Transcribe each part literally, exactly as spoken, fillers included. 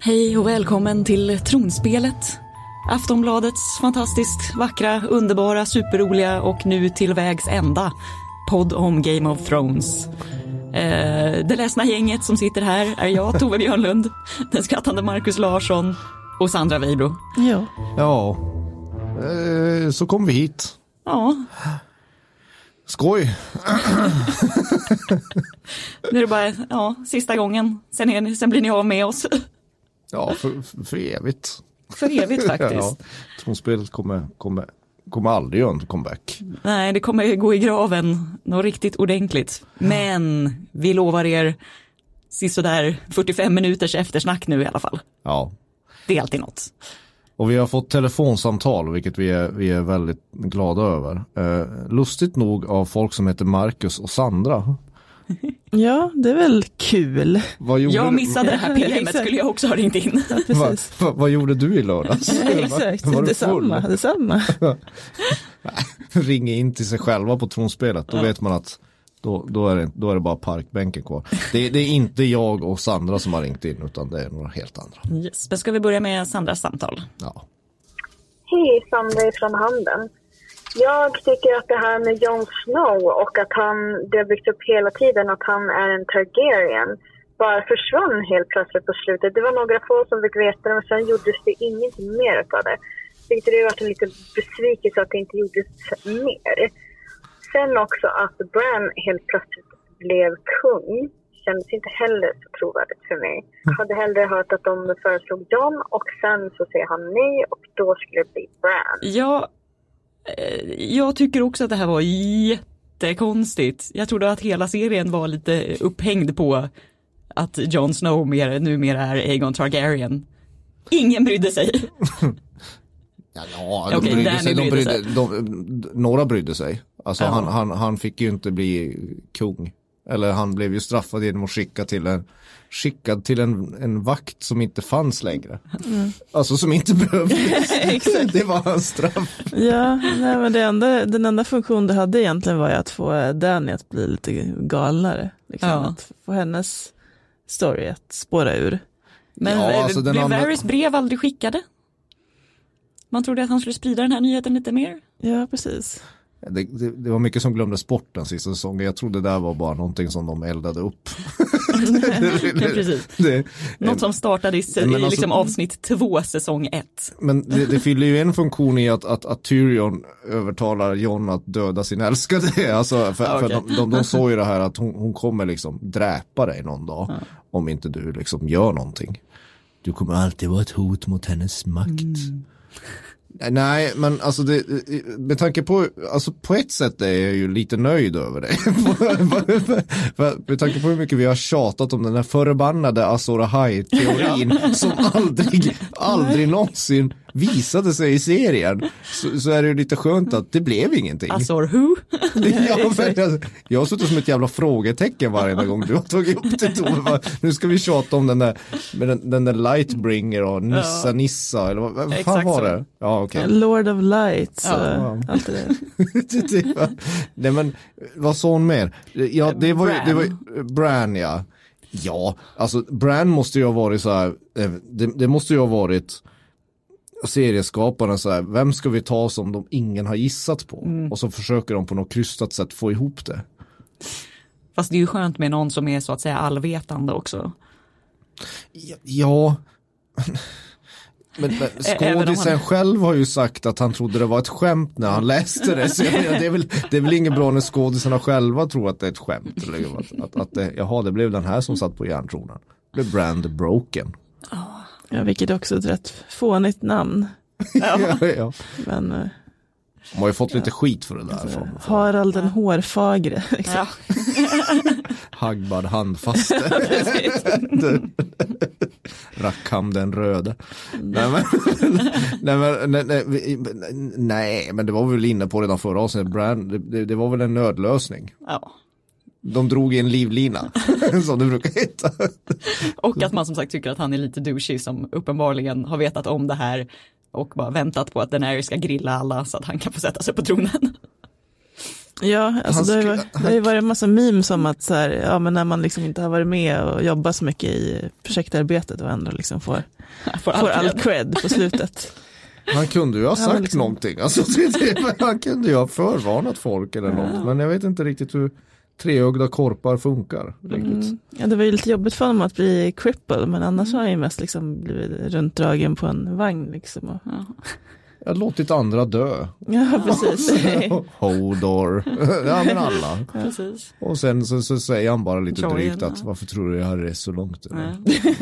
Hej och välkommen till Tronspelet. Aftonbladets fantastiskt vackra, underbara, superroliga och nu till vägs ända podd om Game of Thrones. Eh, det ledsna gänget som sitter här är jag, Tove Björnlund, den skrattande Marcus Larsson och Sandra Weibro. Ja. Ja, eh, så kom vi hit. Ja. Skoj. Nu är det bara ja, sista gången. Sen, är ni, sen blir ni av med oss. Ja, för, för evigt. För evigt faktiskt. Ja, Tronspelet kommer, kommer, kommer aldrig göra en comeback. Nej, det kommer gå i graven något riktigt ordentligt. Men vi lovar er sisådär fyrtiofem minuters eftersnack nu i alla fall. Ja. Det är alltid något. Och vi har fått telefonsamtal, vilket vi är, vi är väldigt glada över. Eh, lustigt nog av folk som heter Marcus och Sandra. Ja, det är väl kul. Vad gjorde Jag du? missade det här P M:et, skulle jag också ha ringt in. Ja, precis. Va, va, vad gjorde du i lördags? Ja, exakt, var, var detsamma. detsamma. Ringa in till sig själva på Tronspelet, då ja. vet man att Då, då, är det, då är det bara parkbänken kvar. Det, det är inte jag och Sandra som har ringt in, utan det är några helt andra. Yes. Men ska vi börja med Sandras samtal? Ja. Hej, Sandra från Handen. Jag tycker att det här med Jon Snow och att han, det har byggt upp hela tiden att han är en Targaryen, bara försvann helt plötsligt på slutet. Det var några få som fick veta det, men sen gjordes det ingenting mer av det. Vilket det har varit en liten besvikelse att det inte gjordes mer. Sen också att Bran helt plötsligt blev kung kändes inte heller så trovärdigt för mig. Jag hade hellre hört att de föreslog Jon och sen så säger han nej och då skulle det bli Bran. Ja, jag tycker också att det här var jättekonstigt. Jag trodde att hela serien var lite upphängd på att Jon Snow mer, numera är Aegon Targaryen. Ingen brydde sig. Ja, ja de okay, brydde sig, de brydde brydde, sig. De, några brydde sig. Alltså ja. han, han, han fick ju inte bli kung. Eller han blev ju straffad genom att skicka till en, skickad till en, en vakt som inte fanns längre. Mm. Alltså som inte behövdes. Det var hans straff. Ja, nej, men det enda, den enda funktion det hade egentligen var att få Dany att bli lite galnare. Liksom, ja. Att få hennes story att spåra ur. Men ja, alltså blev andra... Varys brev aldrig skickade? Man trodde att han skulle sprida den här nyheten lite mer. Ja, precis. Det, det, det var mycket som glömde sporten sista säsongen. Jag trodde det där var bara någonting som de eldade upp. det, det, ja, precis. Det, Något som startade i, i alltså, liksom avsnitt två, säsong ett. Men det, det fyller ju en funktion i att, att, att Tyrion övertalar Jon att döda sin älskade. Alltså, för, okay. för de, de, de såg ju det här att hon, hon kommer liksom dräpa dig någon dag. Ja. Om inte du liksom gör någonting. Du kommer alltid vara ett hot mot hennes makt. Mm. Nej, men alltså det, med tanke på, alltså på ett sätt är jag ju lite nöjd över det. Med tanke på hur mycket vi har tjatat om den här förbannade Azor Ahai-teorin ja. som aldrig, aldrig någonsin visade sig i serien, så, så är det ju lite skönt att det blev ingenting. Azor who? Ja, men jag, jag har suttit som ett jävla frågetecken varje gång du har tagit upp det. Tove. Nu ska vi tjata om den där, med den, den där Lightbringer och Nissa ja. Nissa, eller vad, vad fan var det? Ja, okay. Lord of Lights. Ja. Uh, allt det där. Nej, men vad sa hon mer? Ja, det var ju, det var ju Bran, ja. Ja, alltså Bran måste ju ha varit så här, det, det måste ju ha varit serieskaparna så här, vem ska vi ta som de ingen har gissat på? Mm. Och så försöker de på något krystat sätt få ihop det. Fast det är ju skönt med någon som är så att säga allvetande också. Ja, ja. Men, men skådisen han... själv har ju sagt att han trodde det var ett skämt när han läste det. Så jag menar, det, är väl, det är väl inget bra när skådisarna själva tror att det är ett skämt. Eller att, att, att det, jaha, det blev den här som satt på järntronen. Det blev Brand Broken. Ja, vilket också är ett rätt fånigt namn. Ja. ja, ja. Men, de har ju fått ja. lite skit för det där. Alltså, från, från. Harald den hårfagre. Liksom. Ja. Hagbard handfaste. Rackham den röde. Mm. Nej, men, nej, men, nej, nej, nej, men det var väl inne på redan förra avsnittet. Brand, det, det var väl en nödlösning. Ja. De drog i en livlina, som det brukar heta. Och att man som sagt tycker att han är lite douchey som uppenbarligen har vetat om det här och bara väntat på att Daenerys ska grilla alla så att han kan få sätta sig på tronen. Ja, alltså Han det, har ju, skri- det har ju varit en massa memes om att så här, ja, men när man liksom inte har varit med och jobbat så mycket i projektarbetet och ändå liksom får, Får får all all cred på slutet. Han kunde ju ha Ja, sagt liksom- någonting. Alltså, det, det, han kunde ju ha förvarnat folk eller något. Men jag vet inte riktigt hur treögda korpar funkar. Riktigt. Mm. Ja, det var ju lite jobbigt för honom att bli cripple, men annars har han ju mest liksom blivit runtdragen på en vagn liksom. Och... Ja. Jag har låtit andra dö. Ja, precis. Hodor. Ja, men alla. Precis. Och sen så, så säger han bara lite Joyen, drygt att ja. varför tror du jag hade det så långt? Ja.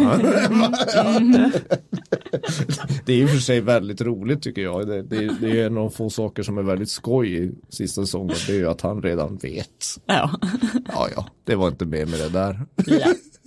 Det är ju för sig väldigt roligt tycker jag. Det, det, det är en av de få saker som är väldigt skoj i sista säsongen. Det är ju att han redan vet. Ja. Ja, ja, det var inte med med det där. Ja.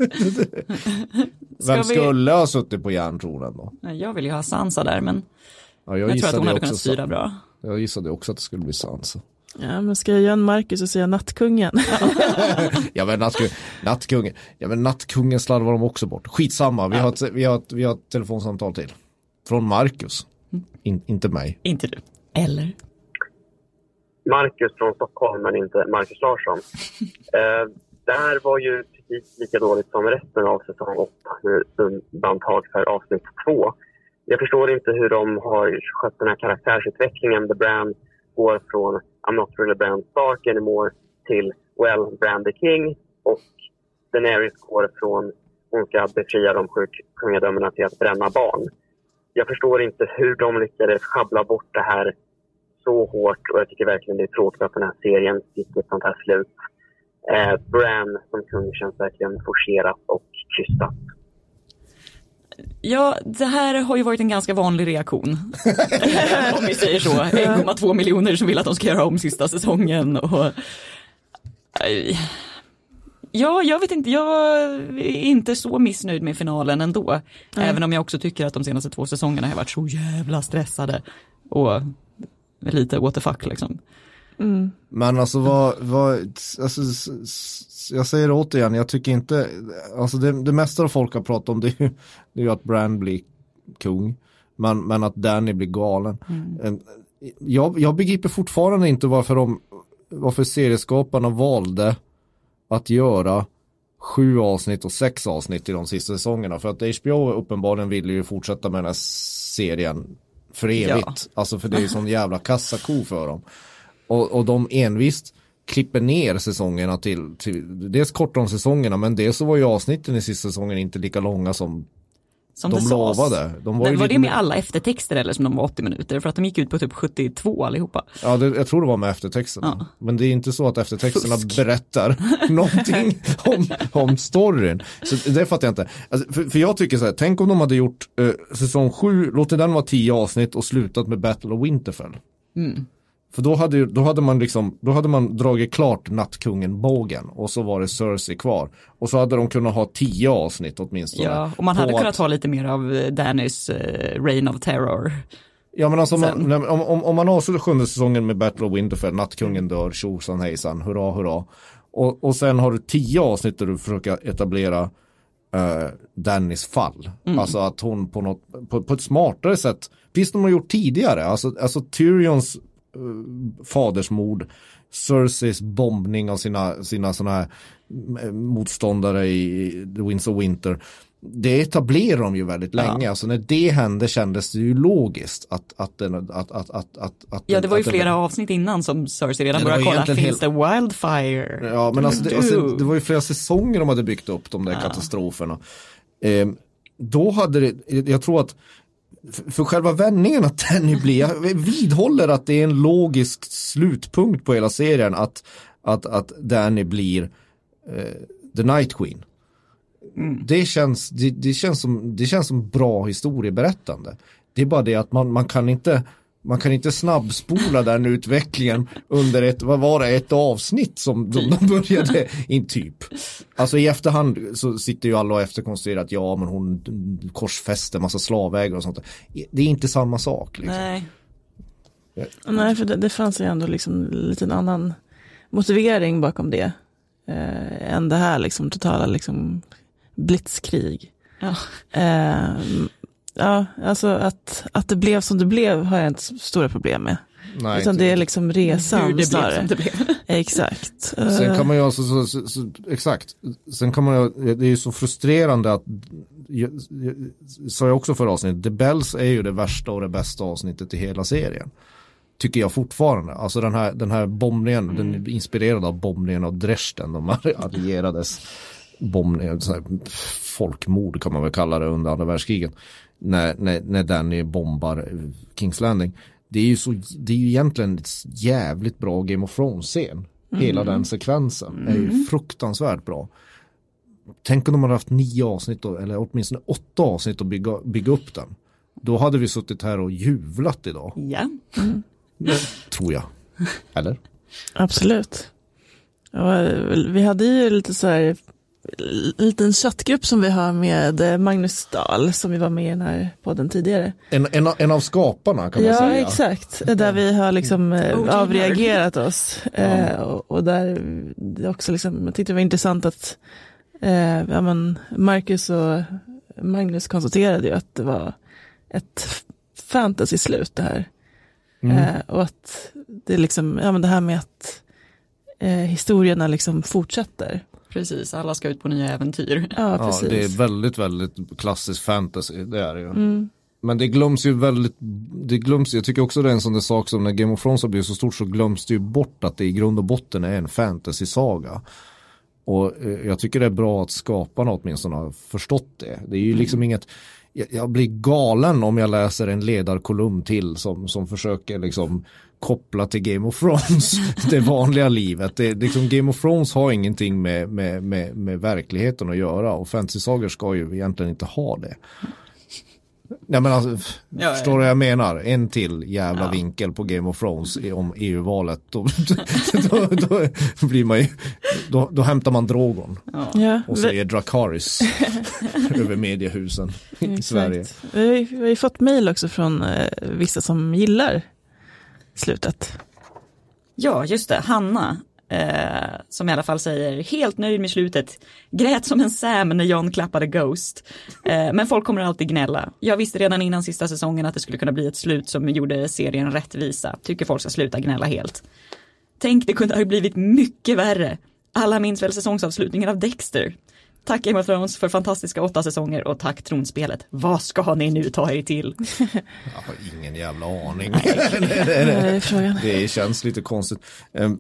Ska Vem vi- skulle ha suttit på järntronen då? Nej, jag vill ju ha Sansa där, men Ja, jag, tror att hon hade också kunnat styra Sa- bra. Jag gissade också att det skulle bli Sansa. Ja, men ska jag göra en Marcus och säga nattkungen? Ja, men nattkungen, nattkungen, ja, men nattkungen slarvar de också bort. Skitsamma, vi, har, ett, vi, har, ett, vi har ett telefonsamtal till. Från Marcus. In, inte mig. Inte du. Eller? Marcus från Stockholm, men inte Marcus Larsson. eh, det här var ju precis lika dåligt som resten av säsong åtta, med undantag för avsnitt två. Jag förstår inte hur de har skött den här karaktärsutvecklingen. The Bran går från I'm not really Bran Stark anymore till well, Bran the King. Och Daenerys går från hon ska befria de sju kungadömena till att bränna barn. Jag förstår inte hur de lyckades schabbla bort det här så hårt, och jag tycker verkligen det är tråkigt att den här serien fick ett sånt här slut. Eh, Bran som kung känns verkligen forcerat och krystat. Ja, det här har ju varit en ganska vanlig reaktion. Om vi säger så. en komma två miljoner som vill att de ska göra om sista säsongen. Och... Ja, jag vet inte. Jag är inte så missnöjd med finalen ändå. Mm. Även om jag också tycker att de senaste två säsongerna har varit så jävla stressade. Och lite what the fuck liksom. Mm. Men alltså vad, vad alltså, jag säger det återigen, jag tycker inte, alltså det, det mesta av folk har pratat om det är ju, det är ju att Bran blir kung, men, men att Dany blir galen. Mm. Jag, jag begriper fortfarande inte varför de, varför serieskaparna valde att göra sju avsnitt och sex avsnitt i de sista säsongerna, för att H B O uppenbarligen ville ju fortsätta med den här serien för evigt, ja. Alltså för det är ju sån jävla kassako för dem. Och, och de envist klipper ner säsongerna till, till dels korta om säsongerna, men dels så var ju avsnitten i sista säsongen inte lika långa som, som de lovade. De var, det, ju var det med mer... alla eftertexter eller som de var åttio minuter? För att de gick ut på typ sjuttiotvå allihopa. Ja, det, jag tror det var med eftertexterna. Ja. Men det är inte så att eftertexterna Fusk. berättar någonting om, om storyn. Så det fattar jag inte. Alltså, för, för jag tycker så här, tänk om de hade gjort eh, säsong sju, låter den vara tio avsnitt och slutat med Battle of Winterfell. Mm. För då hade, då hade man liksom, då hade man dragit klart nattkungen bågen och så var det Cersei kvar. Och så hade de kunnat ha tio avsnitt åtminstone. Ja, och man hade att... kunnat ha lite mer av Dannys uh, Reign of Terror. Ja, men alltså man, om, om, om man avslutar sjunde säsongen med Battle of Winterfell, nattkungen dör, tjosan hejsan, hurra hurra. Och, och sen har du tio avsnitt där du försöker etablera uh, Dannys fall. Mm. Alltså att hon på något, på, på ett smartare sätt, visst de har gjort tidigare, alltså, alltså Tyrions fadersmord, Cerseis bombning av sina, sina såna här motståndare i The Winds of Winter, det etablerar de ju väldigt länge. Ja. Alltså när det hände kändes det ju logiskt att, att, den, att, att, att, att, att ja, det var ju att flera den, avsnitt innan som Cersei redan ja, började kolla, finns helt... det wildfire? Ja, men alltså det, alltså det var ju flera säsonger de hade byggt upp de där ja. katastroferna. Eh, då hade det, jag tror att för själva vändningen att Dany blir, jag vidhåller att det är en logisk slutpunkt på hela serien att, att, att Dany blir eh, The Night Queen. Mm. Det, känns, det, det, känns som, det känns som bra historieberättande. Det är bara det att man, man kan inte man kan inte snabbspola den utvecklingen under ett, vad var det, ett avsnitt som de, de började in typ. Alltså i efterhand så sitter ju alla och efterkonstruerar att ja, men hon korsfäster massa slavägare och sånt. Det är inte samma sak. Liksom. Nej. Ja. Nej, för det, det fanns ju ändå liksom en liten annan motivering bakom det. Eh, än det här liksom totala liksom blitzkrig. Ja. Eh, Ja, alltså att, att det blev som det blev har jag inte stora problem med. Nej, utan det är liksom resan hur det snarare. blev som det blev. Exakt. Sen kan man ju alltså, så, så, så, exakt, sen kan man ju, det är ju så frustrerande att, jag, jag, sa jag också för avsnittet, The Bells är ju det värsta och det bästa avsnittet i hela serien. Tycker jag fortfarande. Alltså den här, den här bombningen, mm. den är inspirerad av bombningen av Dresden, de allierades bombningen, så här, folkmord kan man väl kalla det under andra världskriget, när, när, när Danny bombar King's Landing. Det är ju så, det är ju egentligen ett jävligt bra Game of Thrones-scen. Mm. Hela den sekvensen mm. är ju fruktansvärt bra. Tänk om de hade haft nio avsnitt då, eller åtminstone åtta avsnitt att bygga, bygga upp den. Då hade vi suttit här och jublat idag. Ja. Mm. Tror jag. Eller? Absolut. Ja, vi hade ju lite så här en liten chattgrupp som vi har med Magnus Dahl som vi var med i den här podden tidigare. En, en, en av skaparna kan man ja, säga. Ja, exakt. Där vi har liksom mm. avreagerat oss. Ja. Eh, och, och där det också liksom, jag tyckte det var intressant att eh, ja, men Marcus och Magnus konstaterade ju att det var ett fantasy-slut det här. Mm. Eh, och att det liksom, ja men det här med att eh, historierna liksom fortsätter. Precis, alla ska ut på nya äventyr. Ja, precis. Ja, det är väldigt, väldigt klassisk fantasy, det är det ju. Mm. Men det glöms ju väldigt, det glöms, jag tycker också det är en sån där sak som när Game of Thrones har blivit så stort så glöms det ju bort att det i grund och botten är en fantasy-saga. Och eh, jag tycker det är bra att skaparna åtminstone har förstått det. Det är ju liksom mm. inget, jag, jag blir galen om jag läser en ledarkolumn till som, som försöker liksom koppla till Game of Thrones, det vanliga livet. Det, liksom Game of Thrones har ingenting med, med, med, med verkligheten att göra och fantasy-sagor ska ju egentligen inte ha det. Nej, men alltså, ja, förstår du vad jag menar? En till jävla ja. vinkel på Game of Thrones om E U-valet. Då, då, då, då blir man ju, då, då hämtar man Drogon ja. och säger Dracarys över mediehusen i Exakt. Sverige. Vi har, vi har ju fått mejl också från eh, vissa som gillar slutet. Ja, just det. Hanna. Eh, som i alla fall säger helt nöjd med slutet. Grät som en Sam när John klappade Ghost. Eh, men folk kommer alltid gnälla. Jag visste redan innan sista säsongen att det skulle kunna bli ett slut som gjorde serien rättvisa. Tycker folk ska sluta gnälla helt. Tänk, det kunde ha blivit mycket värre. Alla minns väl säsongsavslutningen av Dexter. Tack Game of Thrones för fantastiska åtta säsonger och tack Tronspelet. Vad ska ni nu ta er till? Jag har ingen jävla aning. Nej, det, det, det, det känns lite konstigt. Um,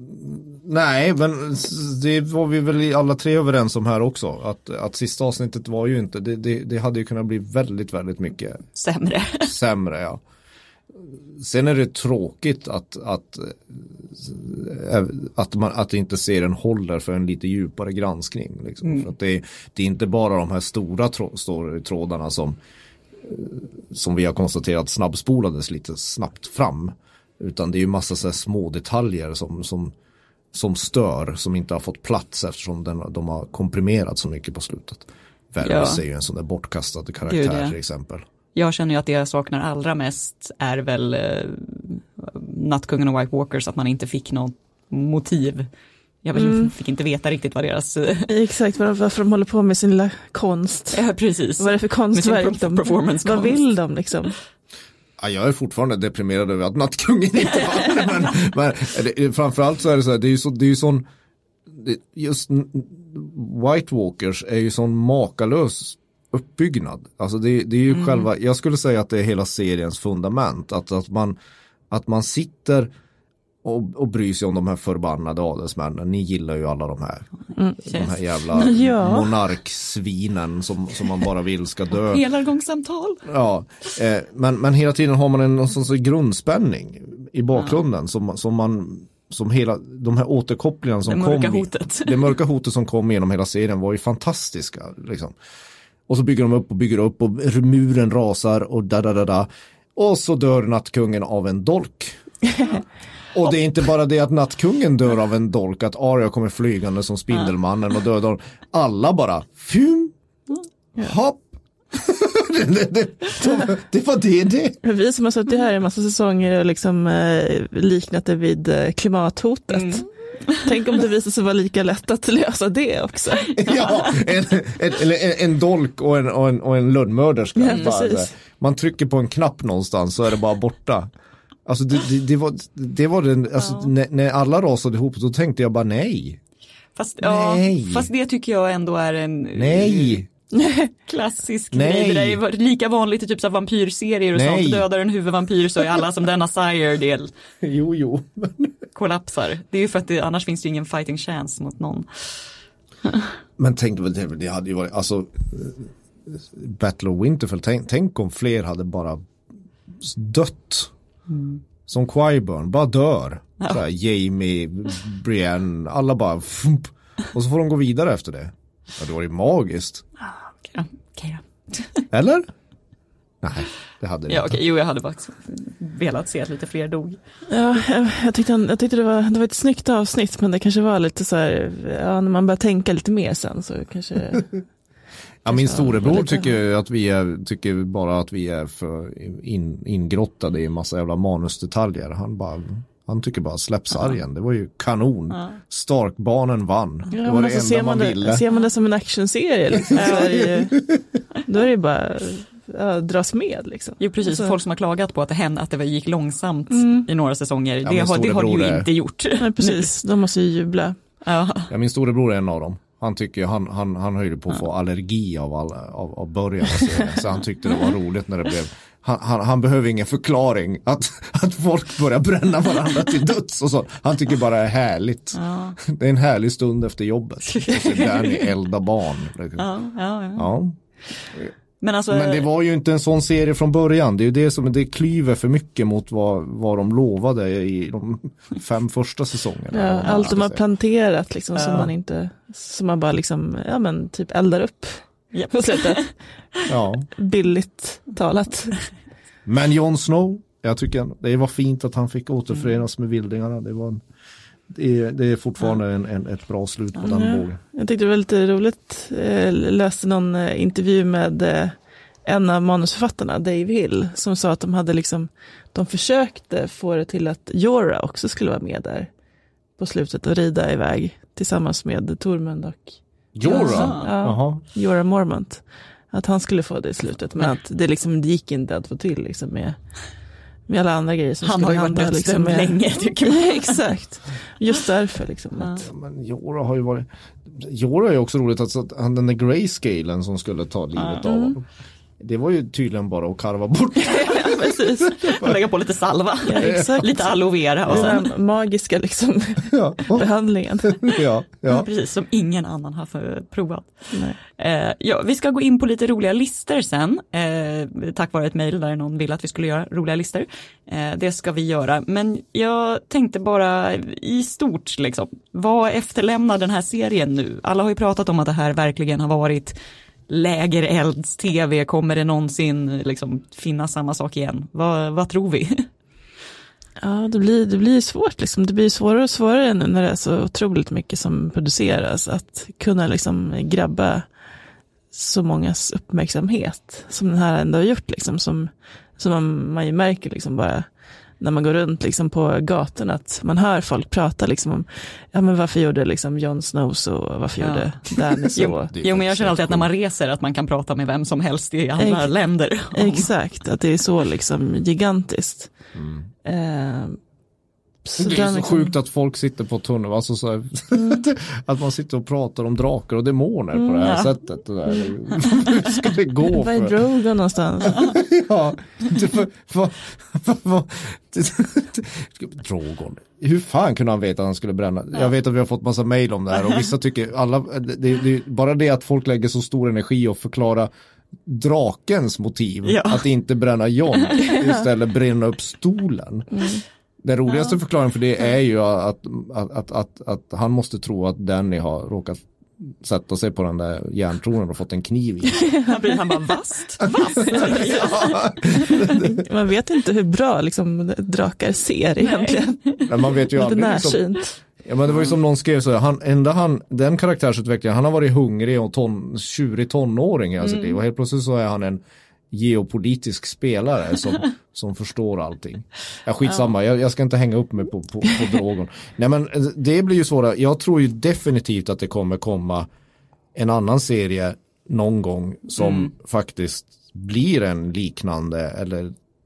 nej, men det var vi väl alla tre överens om här också. Att, att sista avsnittet var ju inte, det, det, det hade ju kunnat bli väldigt, väldigt mycket sämre. Sämre, ja. Sen är det tråkigt att, att, att, man, att inte serien håller för en lite djupare granskning. Liksom. Mm. För att det, det är inte bara de här stora trå, trådarna som, som vi har konstaterat snabbspolades lite snabbt fram. Utan det är ju massa så här små detaljer som, som, som stör, som inte har fått plats eftersom den, de har komprimerat så mycket på slutet. Varys ja. är ju en sån där bortkastad karaktär till exempel. Jag känner ju att det jag saknar allra mest är väl eh, Nattkungen och White Walkers, att man inte fick något motiv. Jag mm. fick inte veta riktigt vad deras... Exakt, varför de håller på med sin lilla konst. Ja, precis. Vad är det för konstverk? De, performance vad vill de liksom? Ja, jag är fortfarande deprimerad över att Nattkungen inte var men, men det, framförallt så är det så här, det är ju så, det är ju sån... Det, just White Walkers är ju sån makalös uppbyggnad. Alltså det, det är ju mm. själva, jag skulle säga att det är hela seriens fundament. Att, att, man, att man sitter och, och bryr sig om de här förbannade adelsmännen. Ni gillar ju alla de här. Mm. De här jävla ja. monarksvinen som, som man bara vill ska dö. Helargångssamtal. Ja, eh, men, men hela tiden har man en någon sorts grundspänning i bakgrunden ja. som, som man som hela, de här återkopplingarna som det mörka kom. Hotet. Det mörka hotet som kom genom hela serien var ju fantastiska liksom. Och så bygger de upp och bygger upp och muren rasar och da da da da. Och så dör Nattkungen av en dolk. Och det är inte bara det att Nattkungen dör av en dolk, att Arya kommer flygande som Spindelmannen och dödar alla bara. Fum! Hopp! det, det, det, det var det det. Vi som har suttit här i en massa säsonger och liksom eh, liknat det vid eh, klimathotet. Mm. Tänk om det visar sig vara lika lätt att lösa det också. Ja, en, en, en, en dolk och en, och en, och en lönnmörderska. Ja, man trycker på en knapp någonstans så är det bara borta. Alltså det, det, det var, det var den, alltså Ja. när, när alla rasade ihop så tänkte jag bara nej. Fast, ja, Nej. fast det tycker jag ändå är en Nej. klassisk Nej. grej. Det är lika vanligt i typ så här vampyrserier och Nej. sånt. Dödar en huvudvampyr så är alla som denna Sire-del Jo, jo. kollapsar. Det är ju för att det, annars finns det ju ingen fighting chance mot någon. Men tänk, det, det hade ju varit, alltså Battle of Winterfell, tänk, tänk om fler hade bara dött. Mm. Som Qyburn, bara dör. Ja. Så här, Jamie, Brienne, alla bara fump, och så får de gå vidare efter det. Ja, det var ju magiskt. Okej, okej. Eller? Nej, det hade det ja, inte. okej. Jo, jag hade faktiskt velat se att lite fler dog. Ja, jag, jag, tyckte, jag tyckte det var, det var ett snyggt avsnitt, men det kanske var lite så här, ja, när man börjar tänka lite mer sen så kanske... Ja, min storebror tycker att vi är, tycker bara att vi är för in, ingrottade i en massa jävla manusdetaljer. Han bara, han tycker bara släpp sargen. Ja. Det var ju kanon. Ja. Starkbarnen vann. Ja, det var det alltså, enda ser man, man det, ville. Ser man det som en actionserie liksom, så är det ju, då är det bara ja, dras med liksom. Jo, precis. Alltså, folk som har klagat på att det hände, att det gick långsamt mm. i några säsonger. Ja, det, har, det har det ju är... inte gjort. Nej, precis. De måste ju jubla. Ja. Ja, min storebror är en av dem. Han tycker han, han, han höjde på att få allergi av, all, av, av början. Så han tyckte det var roligt när det blev. Han, han, han behöver ingen förklaring att, att folk börjar bränna varandra till döds och så. Han tycker bara det är härligt. Ja. Det är en härlig stund efter jobbet. Där ni eldar barn. Ja, ja, ja. Ja. Men, alltså, Men det var ju inte en sån serie från början. Det är ju det som det klyver för mycket mot vad, vad de lovade i de fem första säsongerna. Ja, allt de har planterat liksom, ja. som man inte, som man bara liksom, ja men typ eldar upp yep. på slutet. Ja. Billigt talat. Men Jon Snow, jag tycker det var fint att han fick återförenas med vildingarna. Det var en, det är, det är fortfarande en, en, ett bra slut på ja. den bågen. Jag tyckte det var lite roligt. Jag läste någon intervju med en av manusförfattarna, Dave Hill, som sa att de hade liksom, de försökte få det till att Jorah också skulle vara med där på slutet och rida iväg tillsammans med Tormund och Jorah? Ja, Jorah Mormont. Att han skulle få det i slutet, men att det liksom det gick inte att få till liksom med med alla andra grejer som han skulle har ju varit liksom med länge tycker man. Exakt. Just därför liksom att... ja, men Jorah har ju varit Jorah är ju också roligt att, att han, den där grayscalen som skulle ta livet mm. av honom. Det var ju tydligen bara att karva bort. Precis. Och lägga på lite salva. Ja, exakt. Lite aloe vera och sen den magiska liksom ja. behandlingen. Ja, ja. Precis, som ingen annan har för provat. Eh, ja, vi ska gå in på lite roliga lister sen. Eh, tack vare ett mejl där någon ville att vi skulle göra roliga lister. Eh, det ska vi göra. Men jag tänkte bara i stort liksom. Vad efterlämnar den här serien nu? Alla har ju pratat om att det här verkligen har varit lägerelds tv. Kommer det någonsin liksom finnas samma sak igen? Vad, vad tror vi? Ja, det blir, det blir svårt liksom. Det blir svårare och svårare nu när det är så otroligt mycket som produceras. Att kunna liksom grabba så mångas uppmärksamhet som den här ändå har gjort liksom. Som, som man, man ju märker liksom bara när man går runt liksom på gatan att man hör folk prata liksom om ja men varför gjorde liksom Jon Snow så, varför ja. gjorde Dany så. Jo, jo men jag känner alltid att när man reser att man kan prata med vem som helst i andra Ex- länder. Exakt, att det är så liksom gigantiskt. Mm. Eh, så det är så liksom... sjukt att folk sitter på tunnel, alltså så här, mm. att man sitter och pratar om drakar och demoner mm, på det här ja. sättet. Det där. Hur ska det gå? Var är Drogon någonstans? Ja, för, för, för, för, Drogon. Hur fan kunde han veta att han skulle bränna? Jag vet att vi har fått massa mejl om det här och vissa tycker, alla, det, det, bara det att folk lägger så stor energi och förklara drakens motiv, ja. att inte bränna Jon, istället bränna upp stolen. Mm. Den roligaste ja. förklaringen för det är ju att, att, att, att, att han måste tro att Dany har råkat sätta sig på den där järntronen och fått en kniv i. Han blir han bara vast. vast. Ja. Man vet inte hur bra liksom, drakar ser egentligen. Men man vet ju aldrig. Liksom, ja, men det var ju som någon skrev så han, ända han, den karaktärsutvecklingen, han har varit hungrig och ton, tjurig tonåring i mm. sitt liv och helt plötsligt så är han en geopolitisk spelare som, som förstår allting. Ja, skitsamma, jag, jag ska inte hänga upp mig på, på, på Drogon. Nej men det blir ju svårare. Jag tror ju definitivt att det kommer komma en annan serie någon gång som mm. faktiskt blir en liknande eller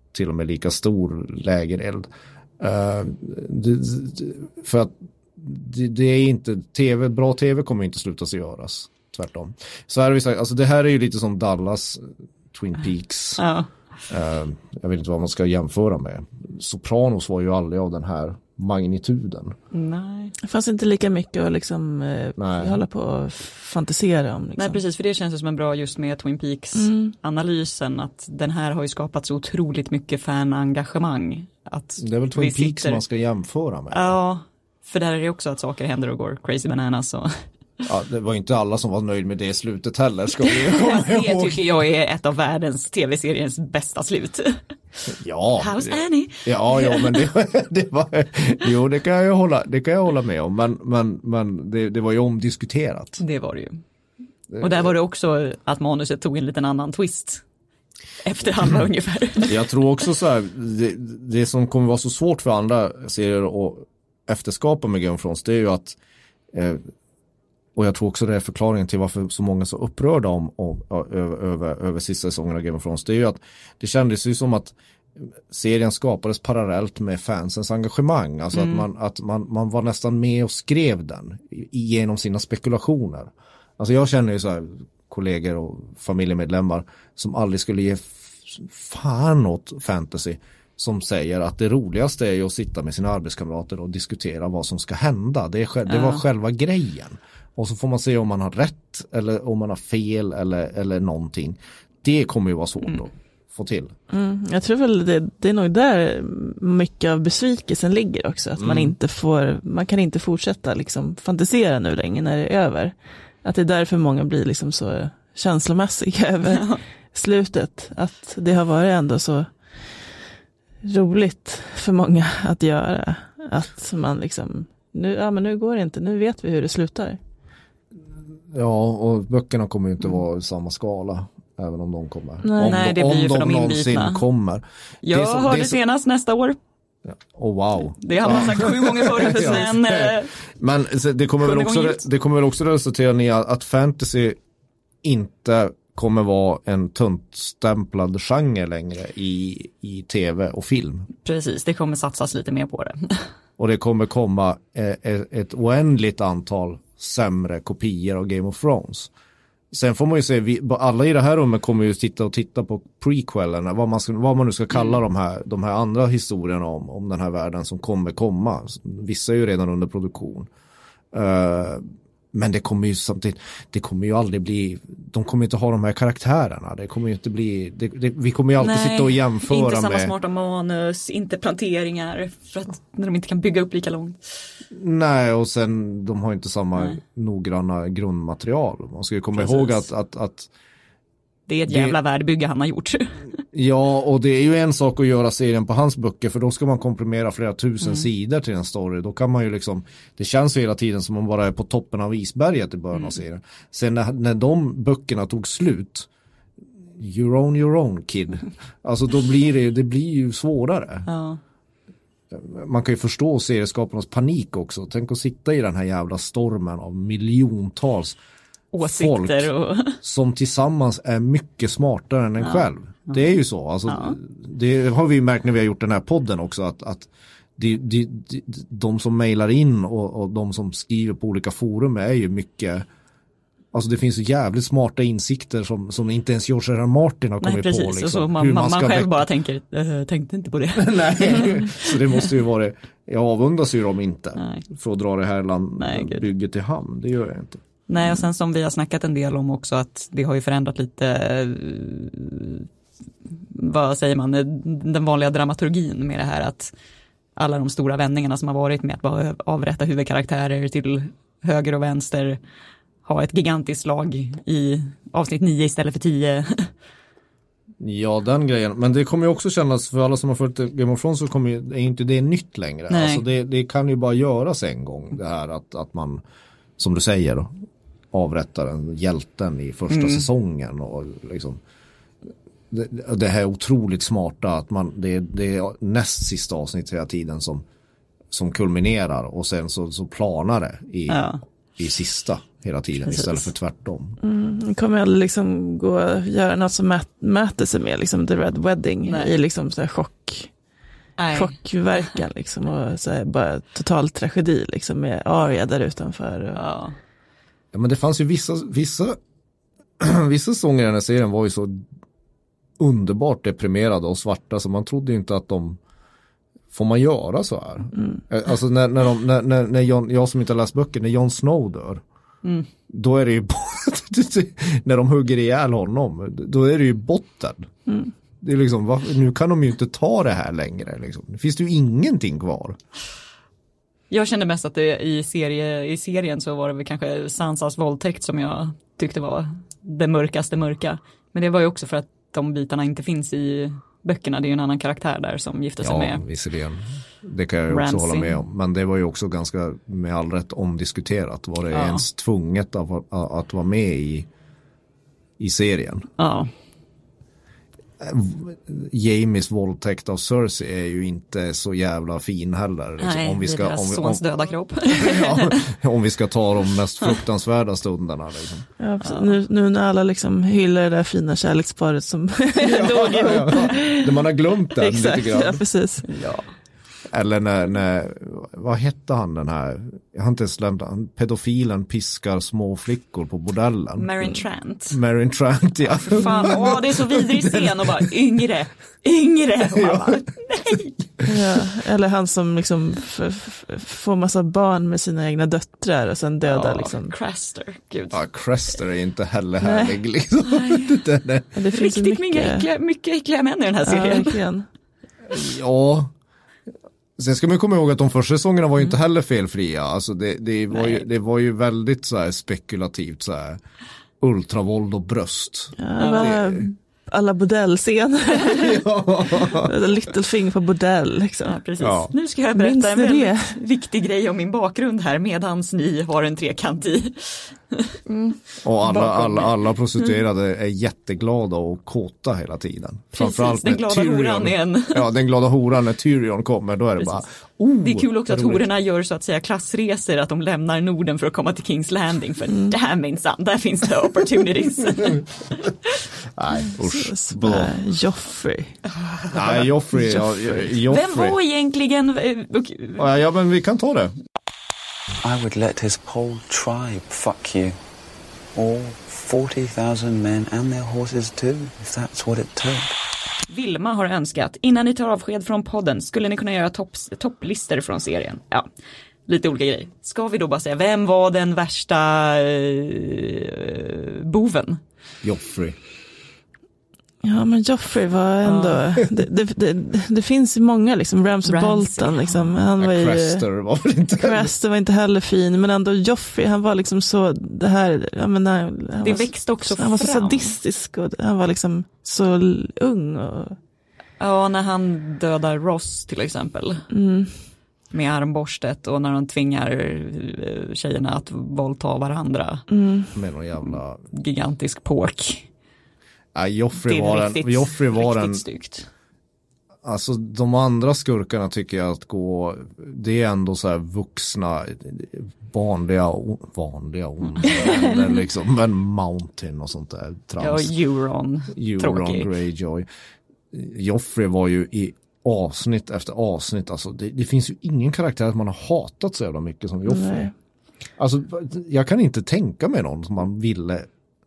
till och med lika stor lägereld. Uh, det, för att det, det är inte tv, bra tv kommer inte sluta sig göras, tvärtom. Så här har vi sagt, alltså det här är ju lite som Dallas, Twin Peaks. Ja. Uh, jag vet inte vad man ska jämföra med. Sopranos var ju aldrig av den här magnituden. Nej. Det fanns inte lika mycket att liksom eh, hålla på och fantisera om. Liksom. Nej, precis, för det känns det som en bra just med Twin Peaks-analysen, mm. att den här har ju skapat så otroligt mycket fan-engagemang. Att det är väl Twin Peaks sitter... man ska jämföra med. Ja, för där är det också att saker händer och går crazy bananas. Och... Ja, det var inte alla som var nöjd med det slutet heller, ska vi komma Det ihåg. tycker jag är ett av världens tv-seriens bästa slut. Ja. How's det, Annie? Ja, ja, men det, det var, jo, det kan jag hålla, det kan jag hålla med om, men, men, men det, det var ju omdiskuterat. Det var det ju. Och där var det också att manuset tog en liten annan twist. Efter halva ungefär. Jag tror också så här, det, det som kommer vara så svårt för andra serier att efterskapa med Game of Thrones, det är ju att eh, och jag tror också det är förklaringen till varför så många är så upprörda om, om, över, över, över sista säsongen av Game of Thrones. Det är ju att det kändes ju som att serien skapades parallellt med fansens engagemang. Alltså mm. att, man, att man, man var nästan med och skrev den genom sina spekulationer. Alltså jag känner ju så här kollegor och familjemedlemmar som aldrig skulle ge fan åt fantasy, som säger att det roligaste är ju att sitta med sina arbetskamrater och diskutera vad som ska hända. Det, är, det var ja. själva grejen. Och så får man se om man har rätt eller om man har fel eller, eller någonting. Det kommer ju vara svårt mm. att få till. Mm, jag tror väl det, det är nog där mycket av besvikelsen ligger också. Att mm. man inte får, man kan inte fortsätta liksom fantisera nu länge när det är över. Att det är därför många blir liksom så känslomässiga över ja. slutet. Att det har varit ändå så roligt för många att göra. Att man liksom, nu, ja men nu går det inte, nu vet vi hur det slutar. Ja, och böckerna kommer ju inte vara i samma skala, även om de kommer. Nej, om nej det de, blir ju för de de någonsin inbitna. kommer. Jag det som, hörde det som... senast nästa år. Ja. Oh, wow. Det har man sagt sju gånger förut. Men, men det kommer, väl också, det kommer väl också resultera i att fantasy inte kommer vara en tuntstämplad genre längre i, i tv och film. Precis, det kommer satsas lite mer på det. Och det kommer komma ett, ett oändligt antal sämre kopior av Game of Thrones. Sen får man ju se, vi, alla i det här rummet kommer ju titta och titta på prequelerna, vad man, ska, vad man nu ska kalla mm. de, här, de här andra historierna om, om den här världen som kommer komma. Vissa är ju redan under produktion. Uh, men det kommer ju samtidigt, det kommer ju aldrig bli, de kommer inte ha de här karaktärerna. Det kommer ju inte bli, det, det, vi kommer ju alltid Nej, sitta och jämföra med. Inte samma med, smarta manus, inte planteringar, för att när de inte kan bygga upp lika långt. Nej, och sen de har inte samma Nej. noggranna grundmaterial. Man ska ju komma Precis. ihåg att, att, att det är ett jävla det, värdbygge han har gjort. Ja, och det är ju en sak att göra serien på hans böcker, för då ska man komprimera flera tusen mm. sidor till en story. Då kan man ju liksom, det känns ju hela tiden som man bara är på toppen av isberget i början mm. av serien. Sen när, när de böckerna tog slut, you're on your own kid. Alltså då blir det, det blir ju svårare. Ja. Man kan ju förstå serieskaparnas panik också. Tänk att sitta i den här jävla stormen av miljontals åsikter folk och... som tillsammans är mycket smartare än en ja. själv. Det är ju så. Alltså, ja. Det har vi märkt när vi har gjort den här podden också, att, att de, de, de, de som mejlar in och, och de som skriver på olika forum är ju mycket, alltså det finns ju jävligt smarta insikter som, som inte ens George R. R. Martin har kommit Nej, precis. på. Liksom, och så man, man, man själv väcka. bara tänker, äh, tänkte inte på det. Nej, så det måste ju vara det. Jag avundas ju dem inte Nej. för att dra det här land, Nej, bygget till hamn. Det gör jag inte. Nej, och sen som vi har snackat en del om också, att det har ju förändrat lite, vad säger man, den vanliga dramaturgin med det här, att alla de stora vändningarna som har varit med att bara avrätta huvudkaraktärer till höger och vänster, ha ett gigantiskt slag i avsnitt nio istället för tio. Ja, den grejen. Men det kommer ju också kännas, för alla som har följt Game of Thrones så kommer ju, är inte det nytt längre. Nej. Alltså det, det kan ju bara göras en gång, det här att, att man, som du säger, avrättar en hjälten i första mm. säsongen och liksom det, det här är otroligt smarta att man, det, det är näst sista avsnitt hela tiden som, som kulminerar och sen så, så planar det i, ja. i sista hela tiden. Precis. Istället för tvärtom. Mm, kommer aldrig liksom gå och göra något som mät, mäter sig med liksom The Red Wedding. Nej. I liksom så här chock, chockverkan liksom, och så här bara total tragedi liksom, med Arya där utanför. Och... Ja. Ja, men det fanns ju vissa vissa, vissa sånger i den här serien var ju så underbart deprimerade och svarta, så man trodde ju inte att de får man göra så här. Mm. Alltså när, när, de, när, när, när John, jag som inte har läst böcker, när Jon Snow dör, mm. då är det ju när de hugger ihjäl honom, då är det ju botten. Mm. Det är liksom, va, nu kan de ju inte ta det här längre. Liksom. Det finns ju ingenting kvar. Jag kände mest att det, i, serie, i serien så var det väl kanske Sansas våldtäkt som jag tyckte var det mörkaste mörka. Men det var ju också för att de bitarna inte finns i böckerna. Det är ju en annan karaktär där som gifte sig ja, med. Ja, visserligen. Det kan jag också hålla med om. Men det var ju också ganska med all rätt omdiskuterat. Var det ja. ens tvunget att, att, att vara med i, i serien? Ja. Jamies våldtäkt av Cersei är ju inte så jävla fin heller. Liksom. Nej, om vi ska, det är deras om, sons döda kropp. ja, om vi ska ta de mest fruktansvärda stunderna. Liksom. Ja, ja. Nu, nu när alla liksom hyllar det där fina kärleksparet som ja, dog ihop. Ja, ja. Man har glömt den exakt, lite grann. Ja, precis. Ja. Eller när, när, vad hette han den här, jag har inte ens lämnat, han, pedofilen piskar små flickor på bordellen. Marin Trant. Marin Trant, ja. För fan, åh, det är så vidrig scen och bara yngre, yngre. Och man bara, nej. Ja, eller han som liksom f- f- får massa barn med sina egna döttrar och sen dödar ja, liksom. Craster, gud. Ja, Craster är inte heller härlig liksom. det, det, det finns riktigt mycket... mycket äckliga, mycket äckliga män i den här serien. Ja, ja. Sen ska man komma ihåg att de första säsongerna var ju inte heller felfria. Alltså det, det, var, ju, det var ju väldigt så här spekulativt så här ultravåld och bröst. Ja, det... alla bordellscener. ja. Littlefinger på bordell liksom. Ja, precis. Ja. Nu ska jag berätta Minns en väldigt det? viktig grej om min bakgrund här medans ni har en trekant i. Mm. Och alla, alla, alla prostituerade mm. är jätteglada och kåta hela tiden. Precis, den glada Tyrion, horan är en... ja, den glada horan när Tyrion kommer, då är det precis. bara oh, det är kul också att hororna gör så att säga klassresor, att de lämnar Norden för att komma till King's Landing, för mm. där minsann, där finns det opportunities. Nej, usch. Joffrey. Nej, Joffrey, ja, Joffrey. Vem var egentligen... Okay. Ja, ja, men vi kan ta det. I would let his whole tribe fuck you. All forty thousand men and their horses too, if that's what it took. Vilma har önskat, innan ni tar avsked från podden, skulle ni kunna göra topps, topplistor från serien? Ja, lite olika grejer. Ska vi då bara säga, vem var den värsta uh, boven? Joffrey. Ja, men Joffrey var ändå... Ja. Det, det, det, det finns ju många, liksom. Ramsay, Ramsay Bolton, liksom. Han var ju... Craster var väl inte heller... Craster var inte heller fin, men ändå Joffrey, han var liksom så... Det här... Jag menar, han det var, växte också Han var så fram. sadistisk och han var liksom så ung och... Ja, när han dödar Ross till exempel. Mm. Med armborstet och när de tvingar tjejerna att våldta varandra. Mm. Med någon jävla... gigantisk pork. Ja, Joffrey var en, riktigt, Joffrey var en, styggt. Alltså de andra skurkarna tycker jag att gå, det är ändå så här vuxna, vanliga, vanliga onda, mm. liksom, men Mountain och sånt där. Trans. Ja, Euron. Euron Tråkig. Greyjoy. Joffrey var ju i avsnitt efter avsnitt, alltså det, det finns ju ingen karaktär att man har hatat så jävla mycket som Joffrey. Nej. Alltså jag kan inte tänka mig någon som man ville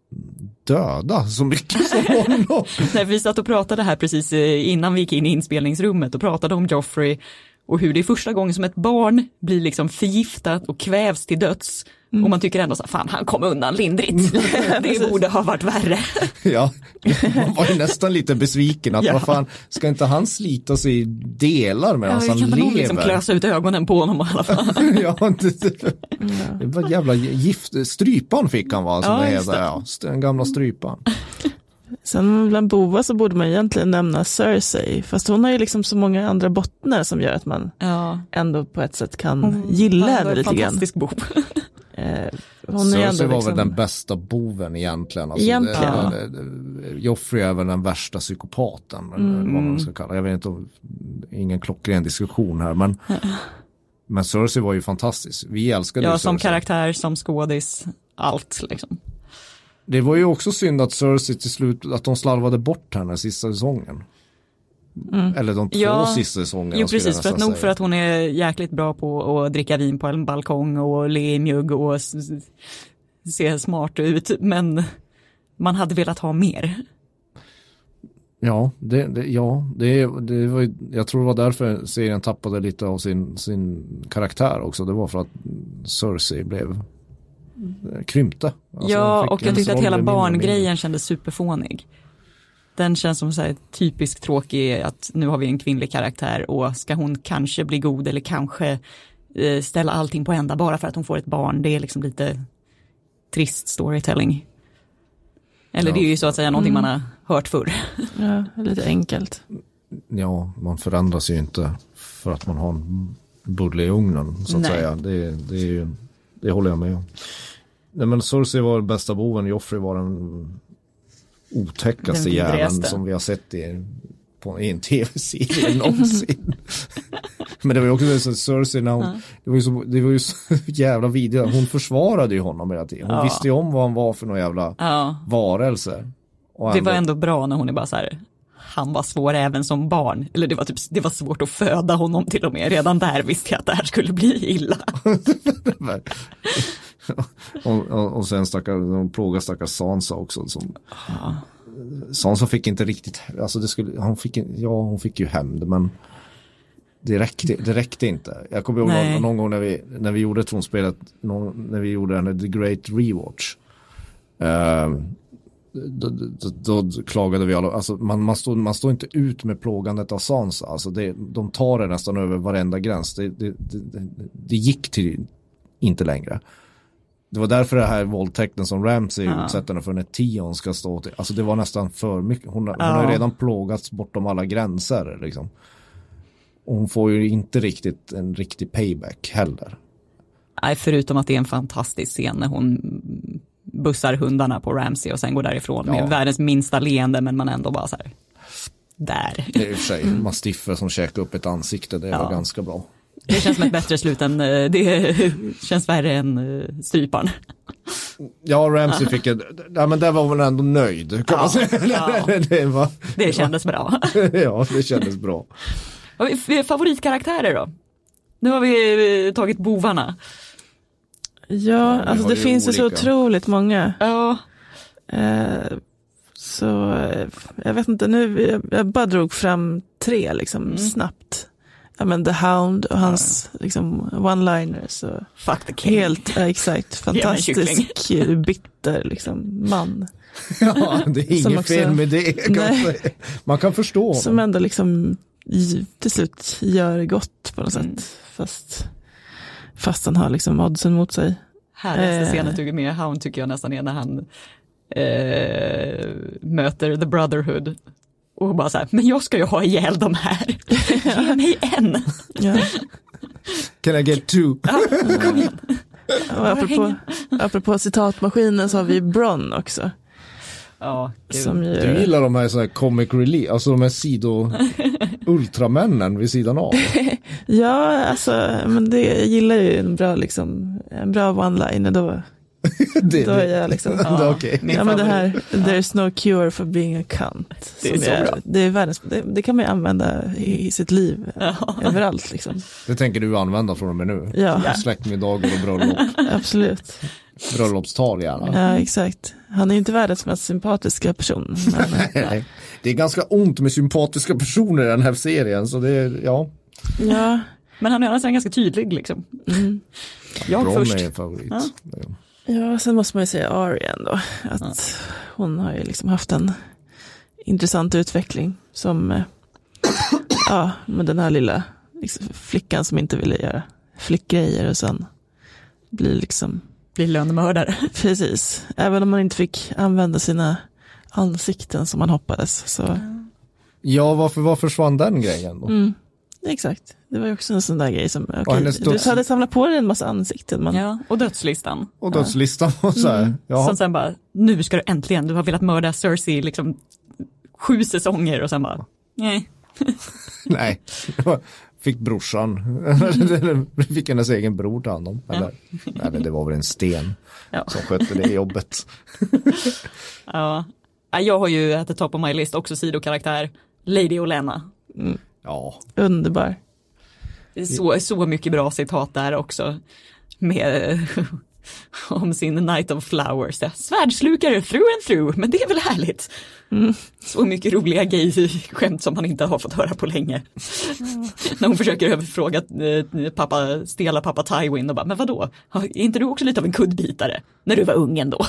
döda så mycket som honom. Nej, vi satt och pratade här precis innan vi gick in i inspelningsrummet och pratade om Joffrey och hur det är första gången som ett barn blir liksom förgiftat och kvävs till döds. Mm. Och man tycker ändå så fan, han kom undan lindrigt. Det borde ha varit värre. Ja, man var ju nästan lite besviken att ja. vad fan, ska inte han slita sig i delar medan ja, han lever? Ja, kan liksom klösa ut ögonen på honom i alla fall. Ja, det, det, det var jävla gift. Strypan fick han va, som ja, det heter. Ja, den gamla strypan. Sen bland bovar så borde man egentligen nämna Cersei. Fast hon har ju liksom så många andra bottnar som gör att man ja. ändå på ett sätt kan mm. gilla henne lite grann. Fantastisk bov. Hon Cersei är ändå var liksom... väl den bästa boven egentligen. Alltså egentligen. Det, det, Joffrey är väl den värsta psykopaten. Mm. Vad man ska kalla. Jag vet inte, ingen klockren diskussion här. Men, Men Cersei var ju fantastisk. Vi älskade ja, ju som Cersei. karaktär, som skådis, allt liksom. Det var ju också synd att Cersei till slut, att de slarvade bort henne sista säsongen. Mm. Eller de två ja, sista säsongerna. Jo, precis, för att nog säga. för att hon är jäkligt bra på att dricka vin på en balkong och le i mjugg och s- se smart ut, men man hade velat ha mer. Ja, det, det, ja det, det var, jag tror det var därför serien tappade lite av sin, sin karaktär också. Det var för att Cersei blev krympte. Alltså ja, och jag tyckte att hela barngrejen mindre. kändes superfånig. Den känns som så här typiskt tråkig, att nu har vi en kvinnlig karaktär och ska hon kanske bli god eller kanske eh, ställa allting på ända bara för att hon får ett barn. Det är liksom lite trist storytelling. Eller ja. det är ju så att säga någonting Mm. man har hört förr. Ja, lite enkelt. Ja, man förändras ju inte för att man har en bulle i ugnen så att Nej. säga. Det, det, är ju, det håller jag med om. Nej, men Cersei var den bästa boven, Joffrey var den otäckaste Den jäveln vidrigaste. som som vi har sett i, på, i en tv-serie någonsin. Men det var ju också så Cersei när hon, ja. det, var ju så, det var ju så jävla vidriga. Hon försvarade ju honom hela tiden. Hon ja. visste ju om vad han var för någon jävla ja. varelse. Och det ändå, var ändå bra när hon är bara så här, han var svår även som barn. Eller det var, typ, det var svårt att föda honom till och med. Redan där visste jag att det här skulle bli illa. och, och, och sen stackar, de plågar stackars Sansa också. Som, ja. Sansa fick inte riktigt, alltså det skulle, hon fick, ja hon fick ju hämnd, men det räckte, det räckte inte. Jag kommer ihåg någon, någon gång när vi, när vi gjorde tronspelet, någon, när vi gjorde den The Great Rewatch. Uh, Då, då, då klagade vi alla, alltså man, man, står, man står inte ut med plågandet av Sansa, alltså det, de tar det nästan över varenda gräns. Det, det, det, det gick till inte längre. Det var därför det här våldtäkten som Ramsay ja. utsätter henne för när Tion ska stå till, alltså det var nästan för mycket. Hon, hon ja. har ju redan plågats bortom alla gränser liksom. Och hon får ju inte riktigt en riktig payback heller. Nej, förutom att det är en fantastisk scen när hon bussar hundarna på Ramsay och sen går därifrån ja. med världens minsta leende, men man ändå bara så här, där. Det är i och för sig mastiffer som käkar upp ett ansikte, det ja. var ganska bra. Det känns som ett bättre slut än, det känns värre än stryparen. Ja, Ramsay fick ett, ja men där var man ändå nöjd kan ja, man säga. Ja. det, var, det kändes bra. Ja, det kändes bra. Favoritkaraktärer då? Nu har vi tagit bovarna. Ja, alltså det finns ju så otroligt många. Ja. Eh, så jag vet inte, nu jag, jag bara drog fram tre liksom mm. snabbt. Ja men The Hound och hans ja. liksom one-liners och Fuck the king. Helt ja, exakt fantastisk bitter liksom man. Ja, det är ingen också, fel med det kan nej, man kan förstå honom. Som ändå liksom till slut gör gott på något mm. sätt fast fast han har liksom oddsen mot sig. Härligaste eh. scenen tycker med Hound tycker jag nästan är när han eh, möter The Brotherhood och bara så här, men jag ska ju ha ihjäl de här. Ge mig en. Ja. Can I get two? Ja, kom igen. Och apropå, apropå citatmaskinen så har vi Bronn också. Ja, som ju... Du gillar de här, så här comic relief, alltså de här sido ultramännen vid sidan av. Ja, alltså men det jag gillar ju en bra liksom en bra one-liner då. det, då är jag liksom ja, okay. Ja men det här there's no cure for being a cunt. Det är så är, bra. Det är världens, det, det kan man ju använda i, i sitt liv ja. överallt liksom. Det tänker du använda från och med nu. Ja. Släktmiddagar och bröllop. Absolut. Bröllopstal gärna. Ja, exakt. Han är ju inte världens mest sympatiska person. Men, nej, det är ganska ont med sympatiska personer i den här serien. Så det är, ja. Ja. Men han är alltså ganska tydlig liksom. Mm. Jag Bron först. är en favorit. Ja. Ja, sen måste man ju säga Arya ändå. Att ja. hon har ju liksom haft en intressant utveckling. Som, ja, med den här lilla liksom, flickan som inte ville göra flickgrejer och sen blir liksom blir lönnmördare. Precis. Även om man inte fick använda sina ansikten som man hoppades. Så. Ja, varför, varför försvann den grejen då? Mm. Exakt. Det var ju också en sån där grej som okay, döds... du hade samlat på dig en massa ansikten. Men... Ja, och dödslistan. Och dödslistan och så här. Mm. Som sen bara, nu ska du äntligen, du har velat mörda Cersei liksom sju säsonger och sen bara, nej. Nej, fick brorsan, fick hennes egen bror ta hand om. Eller, ja. eller det var väl en sten ja. som skötte det jobbet. Ja. Jag har ju at the top of my list också sidokaraktär Lady Olenna. Mm. Ja. Underbar. Så, så mycket bra citat där också. Med om sin Night of Flowers. Svärdslukare through and through, men det är väl härligt. Mm. Så mycket roliga gay-skämt som man inte har fått höra på länge. Mm. När hon försöker överfråga eh, pappa, stela pappa Tywin och bara, men vadå? Är inte du också lite av en kuddbitare? När du var ungen då?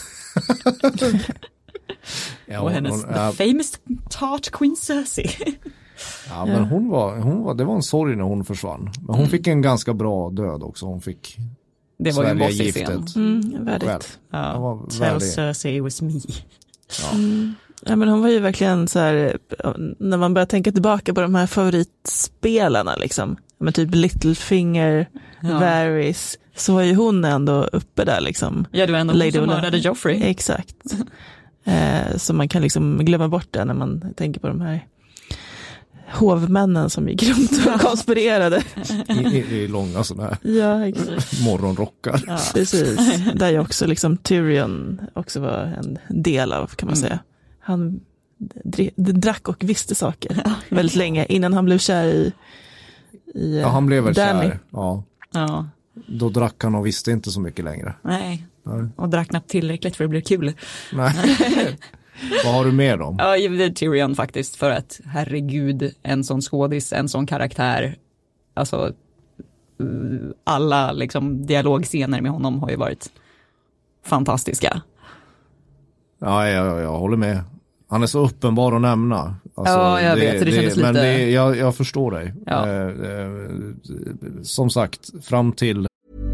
Ja, och hennes hon, the äh, famous tart Queen Cersei. Ja, men hon var, hon var, det var en sorg när hon försvann. Men hon mm. fick en ganska bra död också. Hon fick det var ju en bossig scen. Mm, värdigt. Ja. Tell Cersei it was me. Ja. Mm. Ja, men hon var ju verkligen så här, när man börjar tänka tillbaka på de här favoritspelarna liksom, med typ Littlefinger, ja. Varys, så var ju hon ändå uppe där liksom. Ja, det var ändå hon som mördade Joffrey. Exakt. eh, så man kan liksom glömma bort det när man tänker på de här hovmännen som gick runt och konspirerade. I, i, i långa sådana här ja, exakt. morgonrockar. Ja. Precis. Där ju också liksom Tyrion också var en del av, kan man mm. säga. Han drack och visste saker ja. väldigt länge innan han blev kär i, i ja, han blev väl Danny. kär. Ja. Ja. Då drack han och visste inte så mycket längre. Nej, Nej. och drack knappt tillräckligt för att det blev kul. Nej. Vad har du med dem? Ja, det är Tyrion faktiskt, för att herregud, en sån skådis, en sån karaktär, alltså alla liksom dialogscener med honom har ju varit fantastiska. Ja, jag, jag håller med. Han är så uppenbar att nämna. Alltså, ja, jag det, vet, det, det kändes men lite... det, jag, jag förstår dig. Ja. Eh, eh, som sagt, fram till...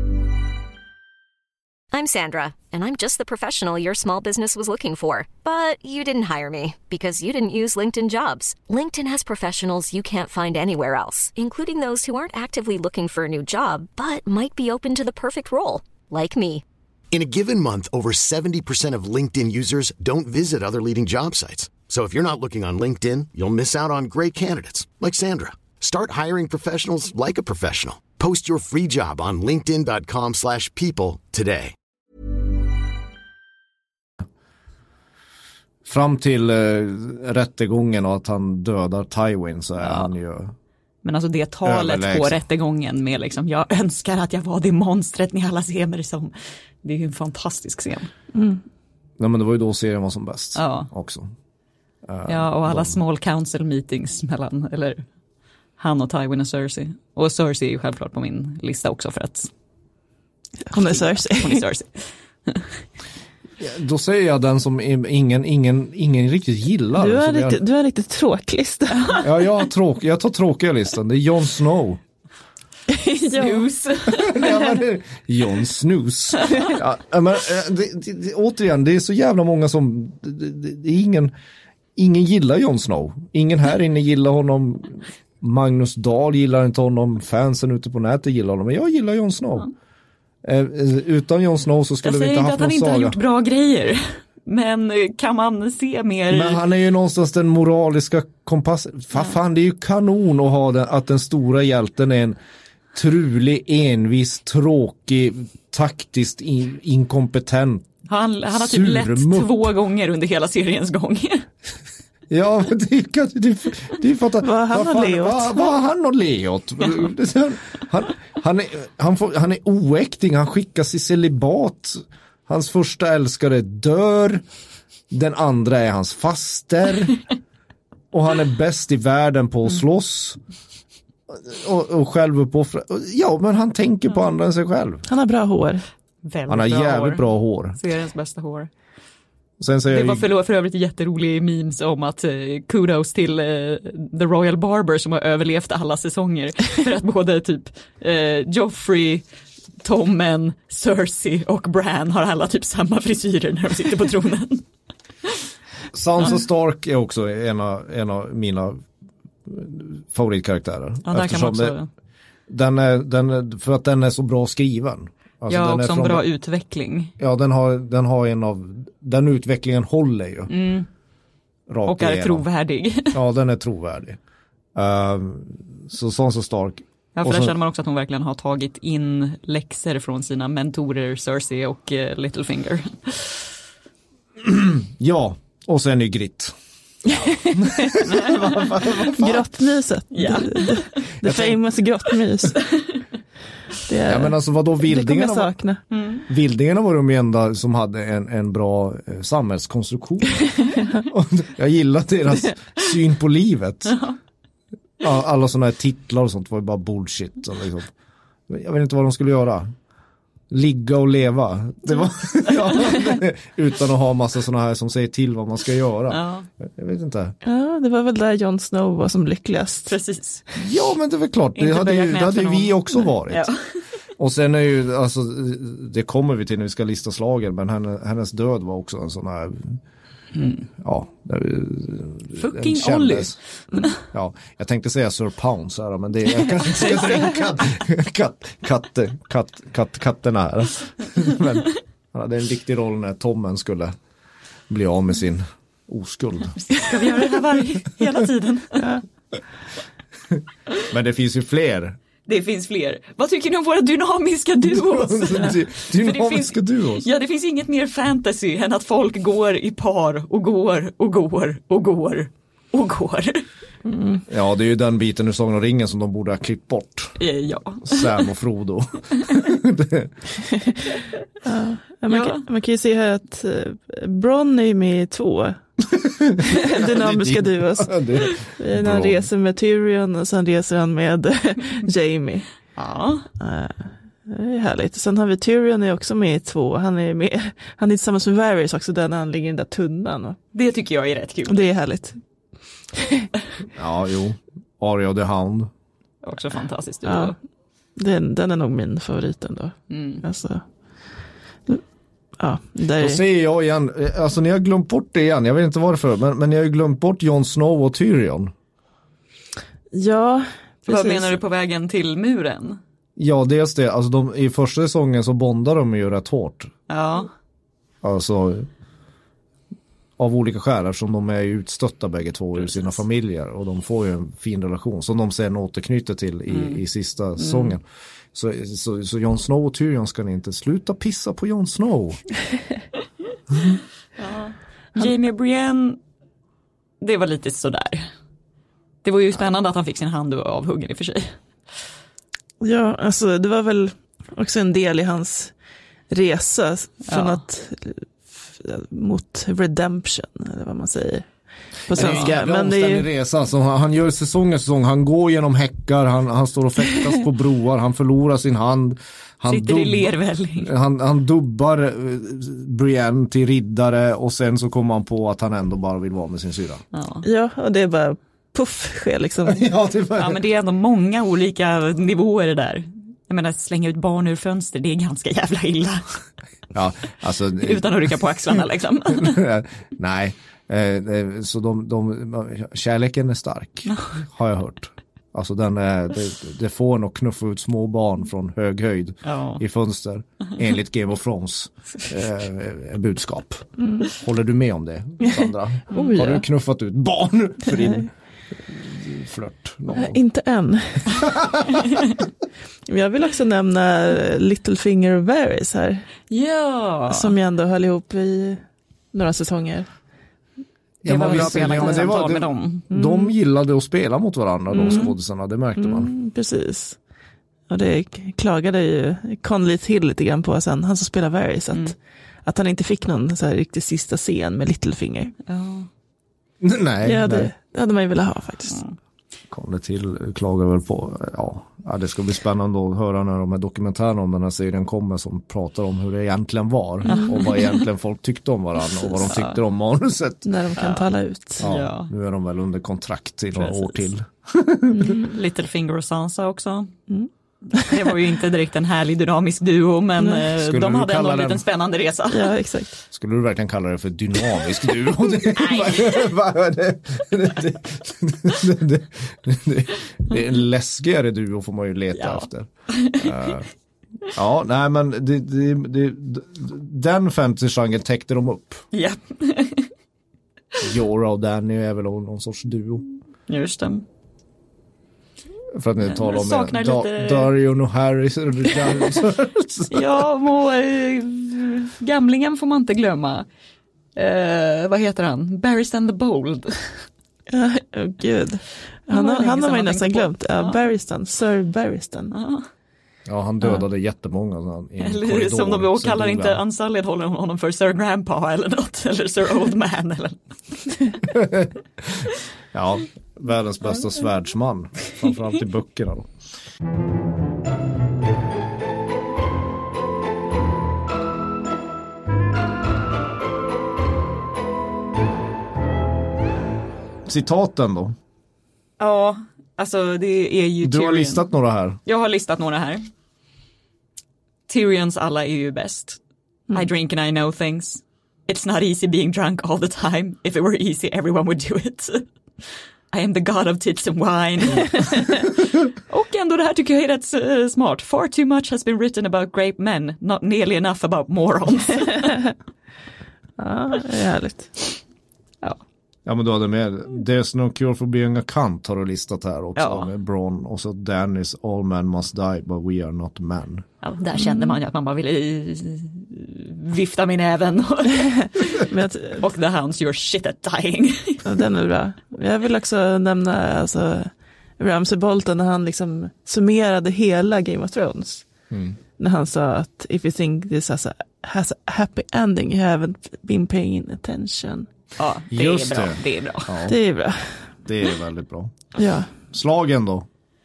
I'm Sandra, and I'm just the professional your small business was looking for. But you didn't hire me, because you didn't use LinkedIn Jobs. LinkedIn has professionals you can't find anywhere else, including those who aren't actively looking for a new job, but might be open to the perfect role, like me. In a given month, over seventy percent of LinkedIn users don't visit other leading job sites. So if you're not looking on LinkedIn, you'll miss out on great candidates, like Sandra. Start hiring professionals like a professional. Post your free job on linkedin dot com slash people today. Fram till eh, rättegången och att han dödar Tywin så är ja. han ju... Men alltså det talet på rättegången med liksom, jag önskar att jag var det monstret ni alla ser mig som. Det är ju en fantastisk scen. Mm. Nej, men det var ju då serien var som bäst ja. också. Uh, ja, och alla de... small council meetings mellan, eller han och Tywin och Cersei. Och Cersei är ju självklart på min lista också för att hon är Cersei. Hon är Cersei. Då säger jag den som ingen, ingen, ingen riktigt gillar. Du har riktigt, jag... du har riktigt tråk lista. Ja, jag, har tråk, jag tar tråkiga listan. Det är Jon Snow. Snooze. Ja, men det, Jon Snooze. Ja, men, det, det, det, återigen, det är så jävla många som... Det, det, det är ingen, ingen gillar Jon Snow. Ingen här inne gillar honom. Magnus Dahl gillar inte honom. Fansen ute på nätet gillar honom. Men jag gillar Jon Snow. Ja. Eh, utan Jon Snow så skulle vi inte haft någon saga. Jag säger inte att han inte har gjort bra grejer. Men kan man se mer... Men han är ju någonstans den moraliska kompassen. Ja. Fan, det är ju kanon att ha den, att den stora hjälten är en trulig, envis, tråkig, taktiskt in, inkompetent. Han, han har typ lätt två gånger under hela seriens gång. Ja, men det är det, det är för att vad har han och Leot? Vad, vad har han och Leot? Han, han, är, han, får, han är oäkting, han skickas i celibat. Hans första älskare dör. Den andra är hans faster. Och han är bäst i världen på att slåss. Och, och själv uppoffra. Ja, men han tänker på andra än sig själv. Han har bra hår. Väldigt han har bra jävligt hår. bra hår. Seriens bästa hår. Sen det var för, för övrigt jätterolig memes om att uh, kudos till uh, The Royal Barber som har överlevt alla säsonger. För att både typ uh, Joffrey, Tommen, Cersei och Bran har alla typ samma frisyrer när de sitter på tronen. Sansa Stark är också en av, en av mina favoritkaraktärer. Ja, där kan man också... det, den är, den är, för att den är så bra skriven. Alltså, ja, den också är en från, bra utveckling. Ja, den har, den har en av, den utvecklingen håller ju. Mm. Och är trovärdig. Ja, den är trovärdig. Uh, så Sansa Stark. Ja, för och där så, känner man också att hon verkligen har tagit in läxor från sina mentorer Cersei och uh, Littlefinger. Ja, och sen är Grit. Ja. Grottmyset. Ja. The famous grottmys. Det är, ja, men alltså vadå, vildingarna, det sakna. Mm. Vildingarna var de enda som hade en, en bra eh, samhällskonstruktion. Jag gillar deras syn på livet. Ja, alla sådana här titlar och sånt var ju bara bullshit. Så liksom. Jag vet inte vad de skulle göra. Ligga och leva. Det var, ja, utan att ha massa sådana här som säger till vad man ska göra. Ja. Jag vet inte. Ja, det var väl där Jon Snow var som lyckligast. Precis. Ja, men det är väl klart. Det hade, ju, det hade ju vi också varit. Ja. Och sen är ju, alltså, det kommer vi till när vi ska lista slagen, men hennes, hennes död var också en sån här, mm. ja. Det, fucking Ollie. Ja, jag tänkte säga Sir Pounce här, men det är, jag kanske ska säga katt, katt, katt, katt, katt, katterna här. Men ja, det är en viktig roll när Tommen skulle bli av med sin oskuld. Ska vi göra det här varje, hela tiden? Ja. Men det finns ju fler. Det finns fler. Vad tycker ni om våra dynamiska duos? Dynamiska finns, duos? Ja, det finns inget mer fantasy än att folk går i par och går och går och går och går. Mm. Ja, det är ju den biten ur Sagan om ringen som de borde ha klippt bort. Ja. Sam och Frodo. Ja, man, ja. Kan, man kan ju se här att uh, Bronn är med i två dynamiska duos. När han reser med Tyrion och sen reser han med Jaime. Ja. Uh, det är härligt. Sen har vi Tyrion är också med i två. Han är med, han är tillsammans med Varys också, där han ligger i den där tunnan. Och det tycker jag är rätt kul. Det är härligt. Ja, jo. Arya och The Hound. Också fantastiskt. Ja, den, den är nog min favorit ändå. Mm. Alltså, ja, där... Då säger jag igen, alltså ni har glömt bort det igen, jag vet inte varför, men, men ni har ju glömt bort Jon Snow och Tyrion. Ja, precis. Vad menar du på vägen till muren? Ja, dels det, alltså de, i första säsongen så bondar de ju rätt hårt. Ja. Alltså, av olika skäl, som de är ju utstötta bägge två ur sina familjer, och de får ju en fin relation som de sen återknyter till i, mm. i sista mm. säsongen. Så, så, så Jon Snow och Tyrion ska ni inte sluta pissa på Jon Snow. Mm. Ja. Jaime Brienne, det var lite sådär. Det var ju spännande att han fick sin hand avhuggen i och för sig. Ja, alltså det var väl också en del i hans resa från ja. att mot redemption, eller vad man säger på svenska. Ja, men det är ju... resa. Alltså, han, han gör säsong efter säsong, han går genom häckar, han, han står och fäktas på broar, han förlorar sin hand. Han sitter dubb... i lervälling. Han, han dubbar uh, Brienne till riddare, och sen så kommer han på att han ändå bara vill vara med sin syra. Ja, ja, och det är bara puff sker liksom. ja, det bara... ja, men det är ändå många olika nivåer det där. Jag menar, slänga ut barn ur fönster, det är ganska jävla illa. Ja, alltså, utan att rycka på axlarna liksom. Nej, eh, så de, de, kärleken är stark, har jag hört. Alltså den är, det, det får nog knuffa ut små barn från hög höjd ja. i fönster, enligt Game of Thrones eh, budskap. Mm. Håller du med om det, Sandra? Oh, ja. Har du knuffat ut barn för din flört? Äh, inte än. Jag vill också nämna Littlefinger och Varys här. Ja. Som jag ändå höll ihop i några säsonger. Det var ja, spela ja, men det var, det, med dem. Mm. De gillade att spela mot varandra, mm. de skådespelarna, det märkte man. Mm, precis. Och det klagade ju Conley till lite grann på sen, han som spelar Varys, att, mm. att han inte fick någon så här riktigt sista scen med Littlefinger. Ja. Nej, ja, det, nej. det hade man ju velat ha faktiskt. Ja. Kom det till, klagar väl på, ja, ja, det ska bli spännande att höra när de här dokumentärerna om den här serien kommer, som pratar om hur det egentligen var mm. och vad egentligen folk tyckte om varandra och vad de tyckte om manuset. När de kan ja. tala ut. Ja, ja, nu är de väl under kontrakt i några år till. Mm. Littlefinger och Sansa också. Mm. Det var ju inte direkt en härlig dynamisk duo, men de hade ändå en liten spännande resa. Ja, exakt. Skulle du verkligen kalla det för dynamisk duo? Det är en läskigare duo, får man ju leta ja. efter. Uh, ja, nej men det, det, det, den fantasy-genren täckte de upp. Ja. Jorah och Dany är väl någon sorts duo. Just det. För att ni talar om saknar da- lite... Dario Harris. Ja, och, äh, gamlingen får man inte glömma. Uh, vad heter han? Barristan the Bold. Ja, oh, gud. Han, han, han har man ju nästan glömt. Ja, ja. Barristan, Sir Barristan. Ja. Ja, han dödade ja. jättemånga. Så i en eller korridor, som de då kallar inte han. Unsullied håller honom för Sir Grandpa eller något. Eller Sir Old Man eller ja, världens bästa svärdsman. Framförallt i böckerna då. Citaten då? Ja, alltså det är ju Du Tyrion. har listat några här. Jag har listat några här. Tyrions alla är ju bäst. Mm. I drink and I know things. It's not easy being drunk all the time. If it were easy everyone would do it. I am the god of tits and wine. Och ändå det här tycker jag är rätt uh, smart. Far too much has been written about great men. Not nearly enough about morons. Ja, det är härligt. Ja. Ja, men du hade med There's no cure for being a cunt har du listat här också ja. med Bronn och så Danny's All men must die but we are not men. Ja, där kände man ju att man bara ville vifta min även och, och The Hounds your shit at dying. Ja, den är bra. Jag vill också nämna alltså, Ramsay Bolton när han liksom summerade hela Game of Thrones. Mm. När han sa att if you think this has a, has a happy ending you haven't been paying attention. Ja, det Just är bra. Det, det är bra. Ja, det är bra. Det är väldigt bra. Ja. Slagen då?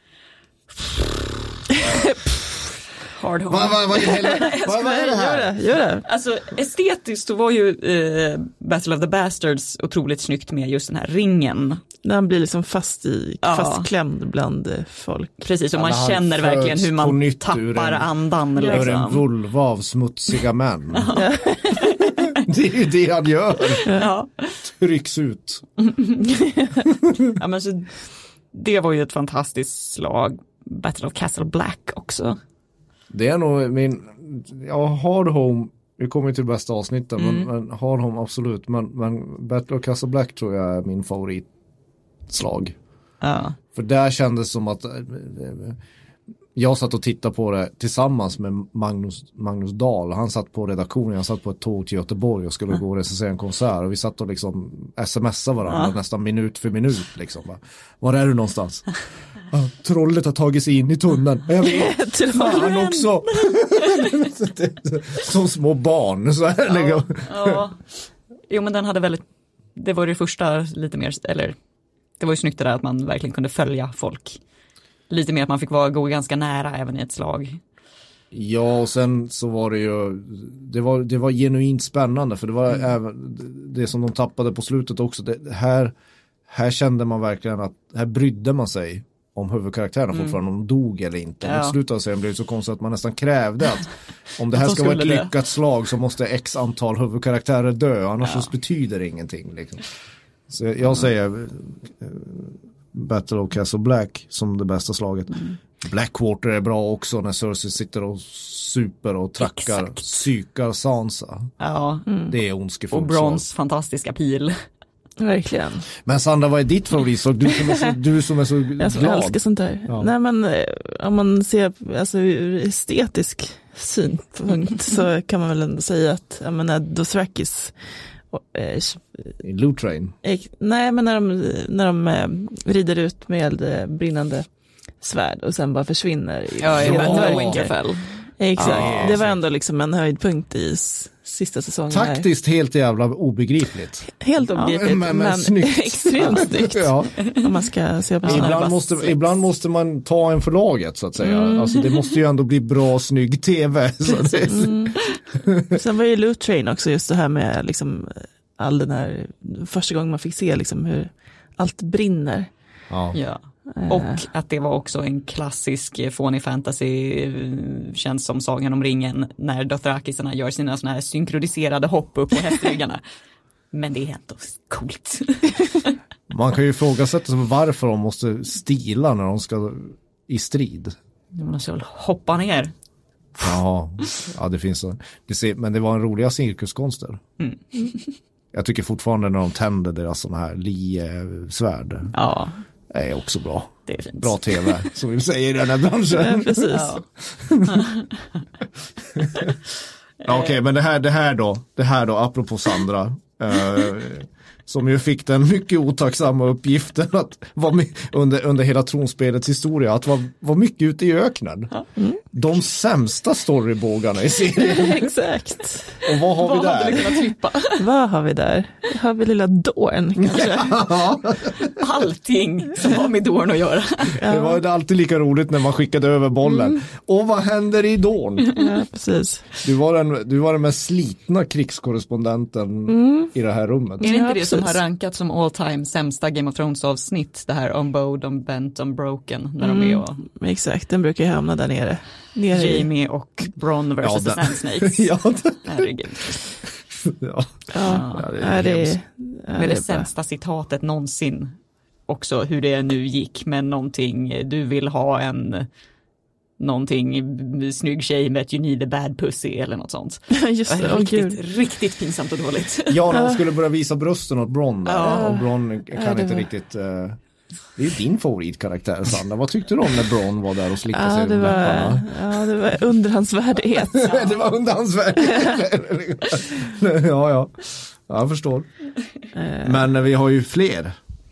Hard home. Vad va, va, va, va är det här? Gör det, gör det. Alltså estetiskt så var ju eh, Battle of the Bastards otroligt snyggt med just den här ringen. När han blir liksom fast i, ja. fastklämd bland folk. Precis, och man ja, känner verkligen hur man tappar en, andan. Gör liksom. en vulva av smutsiga män. Ja. Det är ju det han gör. Ja. Trycks ut. Ja, men så, det var ju ett fantastiskt slag. Battle of Castle Black också. Det är nog min, ja, Hard Home, vi kommer till bästa avsnitten, mm. men, men Hard Home absolut, men, men Battle of Castle Black tror jag är min favoritslag. Ja. För där kändes som att jag satt och tittade på det tillsammans med Magnus, Magnus Dahl. Han satt på redaktionen, jag satt på ett tåg till Göteborg och skulle ja. gå och recensera en konsert och vi satt och liksom smsade varandra ja. nästan minut för minut liksom. Var är du någonstans? Ah, trollet har tagit sig in i tunneln. Jag vet, fan också. Som små barn. Så här, ja, ja. Jo, men den hade väldigt, det var det första lite mer, eller det var ju snyggt det där att man verkligen kunde följa folk. Lite mer att man fick vara, gå ganska nära även i ett slag. Ja, och sen så var det ju, det var, det var genuint spännande för det var mm. även det som de tappade på slutet också. Det, här, här kände man verkligen att, här brydde man sig om huvudkaraktärerna mm. fortfarande, om de dog eller inte. Ja. Mot slutet av serien blev det så konstigt att man nästan krävde att om det här ska vara ett lyckat det. slag så måste x antal huvudkaraktärer dö, annars ja. så betyder det ingenting. Liksom. Så jag, jag säger uh, Battle of Castle Black som det bästa slaget. Mm. Blackwater är bra också när Cersei sitter och super och trackar, Exakt. psykar Sansa. Ja. Mm. Det är ondskefullt. Och Brons fantastiska pil. Verkligen. Men Sandra, vad är ditt favoritslag? Du som är så, du som är så glad. Jag älskar sånt där. Ja. Nej, men om man ser alltså, ur estetisk synpunkt så kan man väl ändå säga att jag menar, Dothrakis eh, i Loot Train. Eh, nej, men när de, när de eh, rider ut med eh, brinnande svärd och sen bara försvinner. I, ja, i ja. Winterfell. Exakt. Ah, det var ändå liksom en höjdpunkt i s- sista säsongen. Taktiskt här. Helt jävla obegripligt. Helt obegripligt, ja, men, men extremt snyggt. Ja. Om man ska se på ja. ibland, måste, ibland måste man ta en för laget så att säga. Mm. Alltså, det måste ju ändå bli bra, snygg tv. Så att säga. Mm. Sen var ju Loot Train också just det här med liksom, all den här, första gången man fick se liksom, hur allt brinner. Ja. ja. Och att det var också en klassisk fånig fantasy, känns som Sagan om ringen, när Dothrakisarna gör sina såna här synkroniserade hopp upp på hästryggarna. Men det är ändå coolt. Man kan ju ifrågasätta sig varför de måste stila när de ska i strid. De måste väl hoppa ner. Ja, ja det finns så. Det ser, men det var en roliga cirkuskonster. Mm. Jag tycker fortfarande när de tände deras såna här lie-svärd. Ja. är också bra. Det är fint. Bra tv, som vi säger i den här branschen. Ja, precis. Ja. Ja, okej, okay, men det här, det här då, det här då, apropå Sandra, eh, som ju fick den mycket otacksamma uppgiften att vara my- under, under hela tronspelets historia, att vara var mycket ute i öknen. Mm. De sämsta storybågarna i serien. Exakt. Och vad har vad vi där? Hade du kunnat klippa? Vad har vi där? Har vi lilla Dorn kanske? Ja. Allting som har med Dorn att göra. Det var alltid lika roligt när man skickade över bollen. Mm. Och vad händer i Dorn? Ja, precis. Du var den, du var den mest slitna krigskorrespondenten mm. i det här rummet. Är det inte ja, det som har rankat som all time sämsta Game of Thrones avsnitt? Det här Unbowed, Unbent, Unbroken. När mm. de är och... Exakt, den brukar ju hamna där nere. nere Jamie och Bronn versus ja, the Sand Snakes. Ja, herregud. Ja. Ja, ja, det är, det är, ja, det, är det sämsta citatet någonsin. Också hur det nu gick med någonting. Du vill ha en någonting snygg tjej med ett you need a bad pussy eller något sånt. Just det, riktigt, riktigt pinsamt och dåligt. Ja, när han skulle börja visa brösten åt Bronn. Ja. Och Bronn kan ja, inte var... riktigt... Uh... Det är ju din favoritkaraktär, Sandra. Vad tyckte du om när Bronn var där och slickade ja, sig det i var, ja, det var under hans värdighet. Ja. Det var under hans värdighet. ja, ja. Jag förstår. Men vi har ju fler.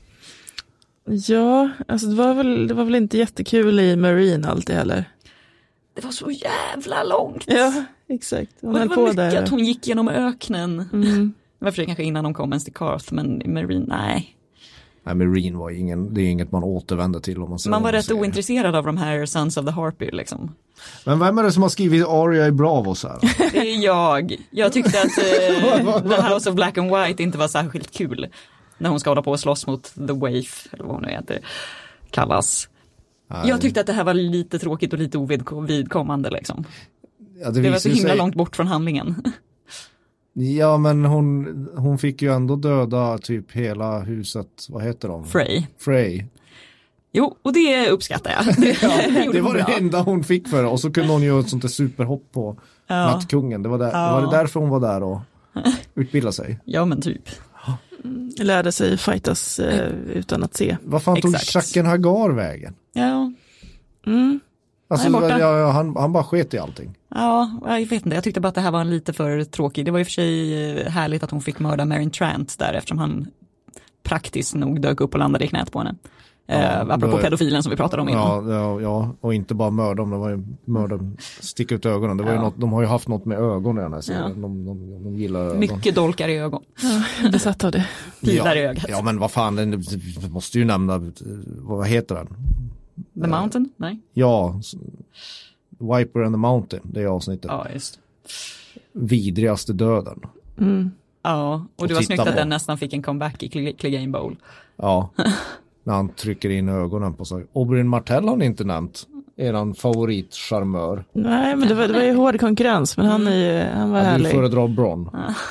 Ja, alltså det var väl, det var väl inte jättekul i Marine alltid heller. Det var så jävla långt. Ja, exakt. Hon och det höll var på mycket där. Att hon gick genom öknen. Mm. Det var för kanske innan de kom ens till Karth, men Marine, nej. Nej, Marine var ingen, det är inget man återvänder till om man säger. Man var rätt säger. ointresserad av de här Sons of the Harpy liksom. Men vem är det som har skrivit Arya i Bravos här? Det är jag. Jag tyckte att uh, The House of Black and White inte var särskilt kul. När hon ska hålla på och slåss mot The Waif, eller vad hon nu heter, kallas. Nej. Jag tyckte att det här var lite tråkigt och lite ovidkommande liksom. Ja, det, det var så himla sig... långt bort från handlingen. Ja, men hon, hon fick ju ändå döda typ hela huset, vad heter de? Frey. Frey. Jo, och det uppskattar jag. Det, ja, det, det var det enda hon fick för det. Och så kunde hon göra ett sånt där superhopp på ja. Nattkungen. Det var, där, ja. det var det därför hon var där och utbildade sig. Ja, men typ. Mm, lärde sig fightas eh, utan att se. Vad fan tog Jaqen Hagar vägen? Ja. Mm. Alltså, ja, han, han bara sket i allting. Ja, jag vet inte. Jag tyckte bara att det här var en lite för tråkig. Det var i och för sig härligt att hon fick mörda Meryn Trant där eftersom han praktiskt nog dök upp och landade i knät på henne. Ja, eh, apropå det, pedofilen som vi pratade om innan. Ja, ja, ja, och inte bara mörda dem, det var ju mörda, sticka ut ögonen. Det var ja. ju något, de har ju haft något med ögon i den här serien. Ja. De, de, de gillar ögon. Mycket dolkar i ögon. Ja, besatt av det. Pilar ja, i ögat. Ja, men vad fan, den måste ju nämna, vad heter den? The Mountain? Nej. Ja, Viper and the Mountain, det är avsnittet. Ja, just. Vidrigaste döden. Mm. Ja, och det och var snyggt på. Att den nästan fick en comeback i Clegane Bowl. Ja, när han trycker in ögonen på sig. Oberyn Martell har ni inte nämnt. Eran favoritcharmör. Nej, men det var, det var ju hård konkurrens, men han, är, han var jag härlig. Jag vill föredra Bronn.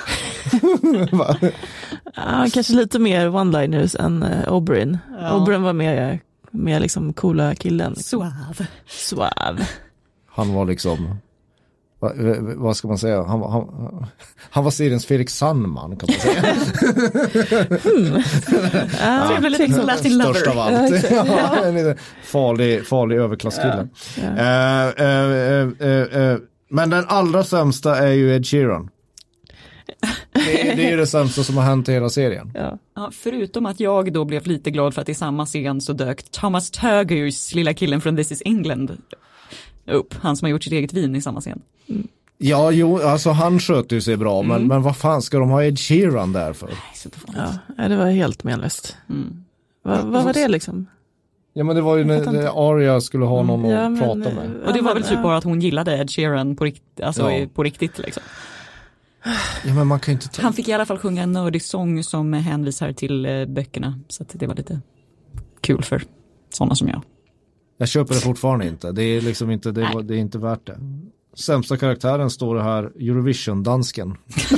Ja, kanske lite mer one-liners än uh, Oberyn. Ja. Oberyn var mer, mer liksom coola killen. Liksom. Suave. Suave. Han var liksom, vad, vad ska man säga, han, han, han var seriens Felix Sandman kan man säga. mm. ja, trevlig lite Latin lover. Störst av allt. Ja, en farlig, farlig överklasskille. Ja. Ja. Uh, uh, uh, uh, uh, men den allra sämsta är ju Ed Sheeran. Det är, det är ju det sämsta som har hänt i hela serien. Ja. Ja, förutom att jag då blev lite glad för att i samma scen så dök Thomas Turgers lilla killen från This is England upp. Han som har gjort sitt eget vin i samma scen. Mm. Ja, jo, alltså han sköter ju sig bra. Mm. Men, men vad fan ska de ha Ed Sheeran där för? Ja, det var helt menlöst. Mm. Va, vad var det liksom? Ja, men det var ju när Arya skulle ha någon mm. ja, att men, prata med. Och det var väl typ ja. bara att hon gillade Ed Sheeran på, rikt- alltså, ja. på riktigt liksom. Ja, men man kan inte ta... Han fick i alla fall sjunga en nördig sång som hänvisar till eh, böckerna. Så att det var lite kul för sådana som jag. Jag köper det fortfarande inte. Det är liksom inte, det är, det är inte värt det. Sämsta karaktären står det här, Eurovision-dansken.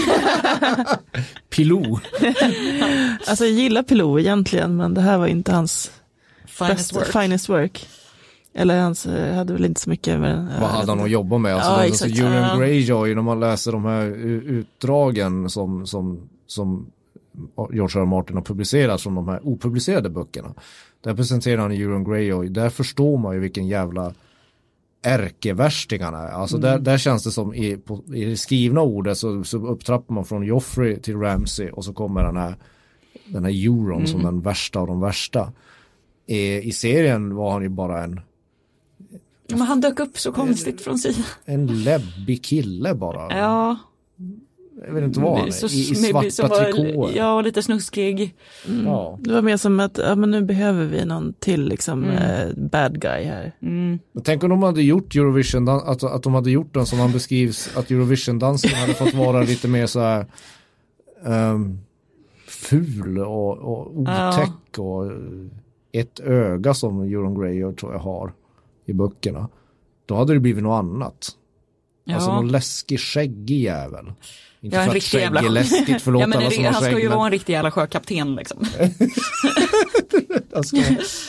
Pilou. Alltså jag gillar Pilou egentligen, men det här var inte hans finest work. finest work. Eller han hade väl inte så mycket med... Vad hade han att jobba med? Alltså, ja, alltså Euron Greyjoy, när man läser de här utdragen som, som, som George R. R. Martin har publicerat från de här opublicerade böckerna. Där presenterar han Euron Greyjoy. Där förstår man ju vilken jävla ärkevärsting han är. Alltså mm. där, där känns det som i, på, i det skrivna ordet så, så upptrappar man från Joffrey till Ramsay och så kommer den här, den här Euron mm. som den värsta av de värsta. I, I serien var han ju bara en ja, men han dök upp så konstigt en, från sidan. En läbbig kille bara. Ja. Jag vet inte vad han är. Så, I, i svarta var, trikåer. Ja, lite snuskig. Mm. Ja. Det var mer som att ja, men nu behöver vi någon till liksom, mm. eh, bad guy här. Mm. Men tänk om de hade gjort Eurovision, att, att de hade gjort den som man beskrivs, att Eurovision-dansen hade fått vara lite mer så här um, ful och, och otäck ja. och ett öga som Euron Greyjoy tror jag har i böckerna. Då hade det blivit något annat. Ja. Alltså någon läskig, skäggig jävel. Inte ja, en för att skägg är läskigt, förlåt ja, men alla det, som har han skägg. ska ju men... vara en riktig jävla sjökapten liksom. ska...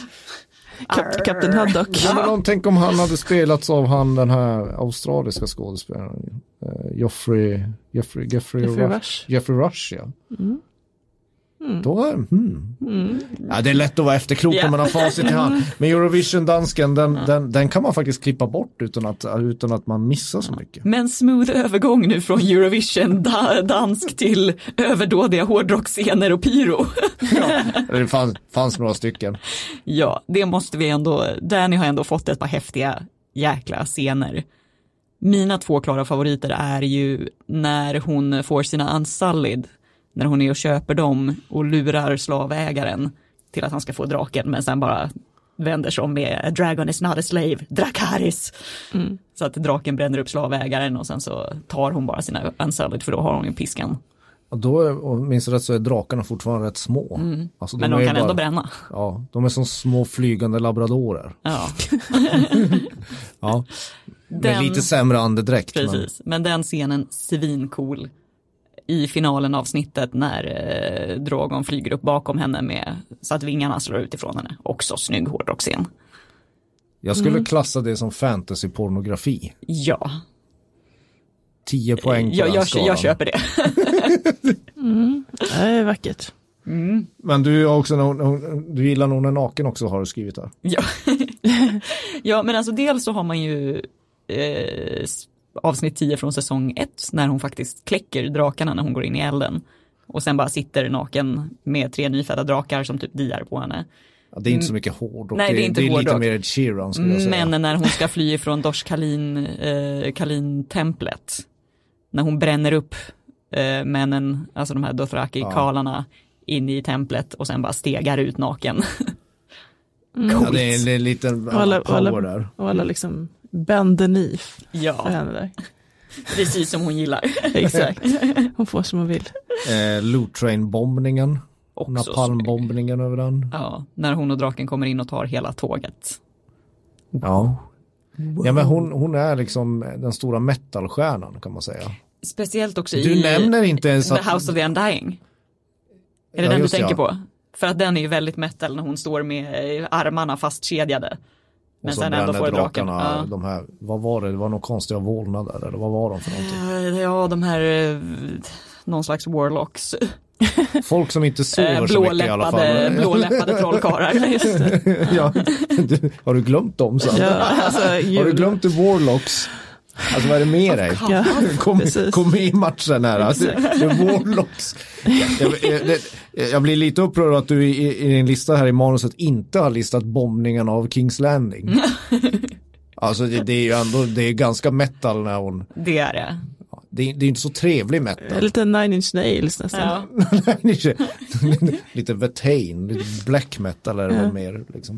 Kap- Kapten Haddock. Ja, men om, tänk om han hade spelats av han, den här australiska skådespelaren. Uh, Joffrey, Jeffrey, Jeffrey, Jeffrey Rush. Rush. Jeffrey Rush, ja. Mm. Mm. Då är, hmm. mm. Ja, det är lätt att vara efterklok yeah. om man har facit i hand. Men Eurovision-dansken, den, ja. den, den kan man faktiskt klippa bort utan att, utan att man missar så mycket. Men smooth övergång nu från Eurovision-dansk till överdådiga hårdrockscener och pyro. Ja, det fanns, fanns några stycken. Ja, det måste vi ändå, Danny har ändå fått ett par häftiga jäkla scener. Mina två klara favoriter är ju när hon får sina Unsullied, när hon är och köper dem och lurar slavägaren till att han ska få draken, men sen bara vänder sig om med a dragon is not a slave, Dracarys. Mm. Så att draken bränner upp slavägaren och sen så tar hon bara sina Unsullied för då har hon ju piskan. Och då, och minst rätt så är drakarna fortfarande rätt små. Mm. Alltså, men de, de kan bara, ändå bränna. Ja, de är som små flygande labradorer. Ja. ja. Den, med lite sämre andedräkt. Precis, men, men den scenen svincool i finalen av snittet när eh, Drogon flyger upp bakom henne med så att vingarna slår ut ifrån henne. Också snygg hårdrockscen. Jag skulle mm. klassa det som fantasy-pornografi. Ja. Tio poäng på jag, den jag, skalan. jag köper det. mm. Det är vackert. Mm. Men du, också, du gillar nog när naken också, har du skrivit här. Ja. Ja, men alltså dels så har man ju eh, avsnitt tio från säsong ett när hon faktiskt kläcker drakarna när hon går in i elden. Och sen bara sitter naken med tre nyfödda drakar som typ diar på henne. Ja, det är inte så mycket hård och Nej, det är, inte det är hård lite och... mer Ed Sheeran skulle jag säga. Men när hon ska fly från Dosh Kalin, eh, Kalin-templet, när hon bränner upp eh, männen, alltså de här Dothraki-kalarna ja. in i templet och sen bara stegar ut naken. Mm. Ja, det är en liten och alla, power alla, där. Och alla liksom bend the knee ja. för henne där. Precis som hon gillar. Exakt. Hon får som hon vill. Eh, Loot Train-bombningen. Napalm-bombningen över den. Ja, när hon och draken kommer in och tar hela tåget. Ja. Wow. Ja, men hon, hon är liksom den stora metalstjärnan kan man säga. Speciellt också du i nämner inte ens The att... House of the Undying. Är det ja, den du tänker ja. på? För att den är ju väldigt metal när hon står med armarna fastkedjade. Men och så sen ändå får draken. Ja. De här, vad var det? Det var någon konstiga vålnader eller vad var de för någonting? Ja, de här någon slags warlocks. Folk som inte sover så mycket i alla fall. Blåläppade trollkarlar. Just det. Ja, du, har du glömt dem så? Ja, alltså, har du glömt the warlocks? Alltså vad är det med dig? Ja, kom, kom med i matchen här. Alltså, the warlocks. Jag, jag, jag blir lite upprörd att du i, i din lista här i manuset inte har listat bombningen av King's Landing. Alltså det, det är ju ändå det är ganska metal när hon... Det är det. Det är, det är inte så trevlig metal. Lite Nine Inch Nails nästan. Ja. Lite Vetain, lite black metal är det ja. mer liksom.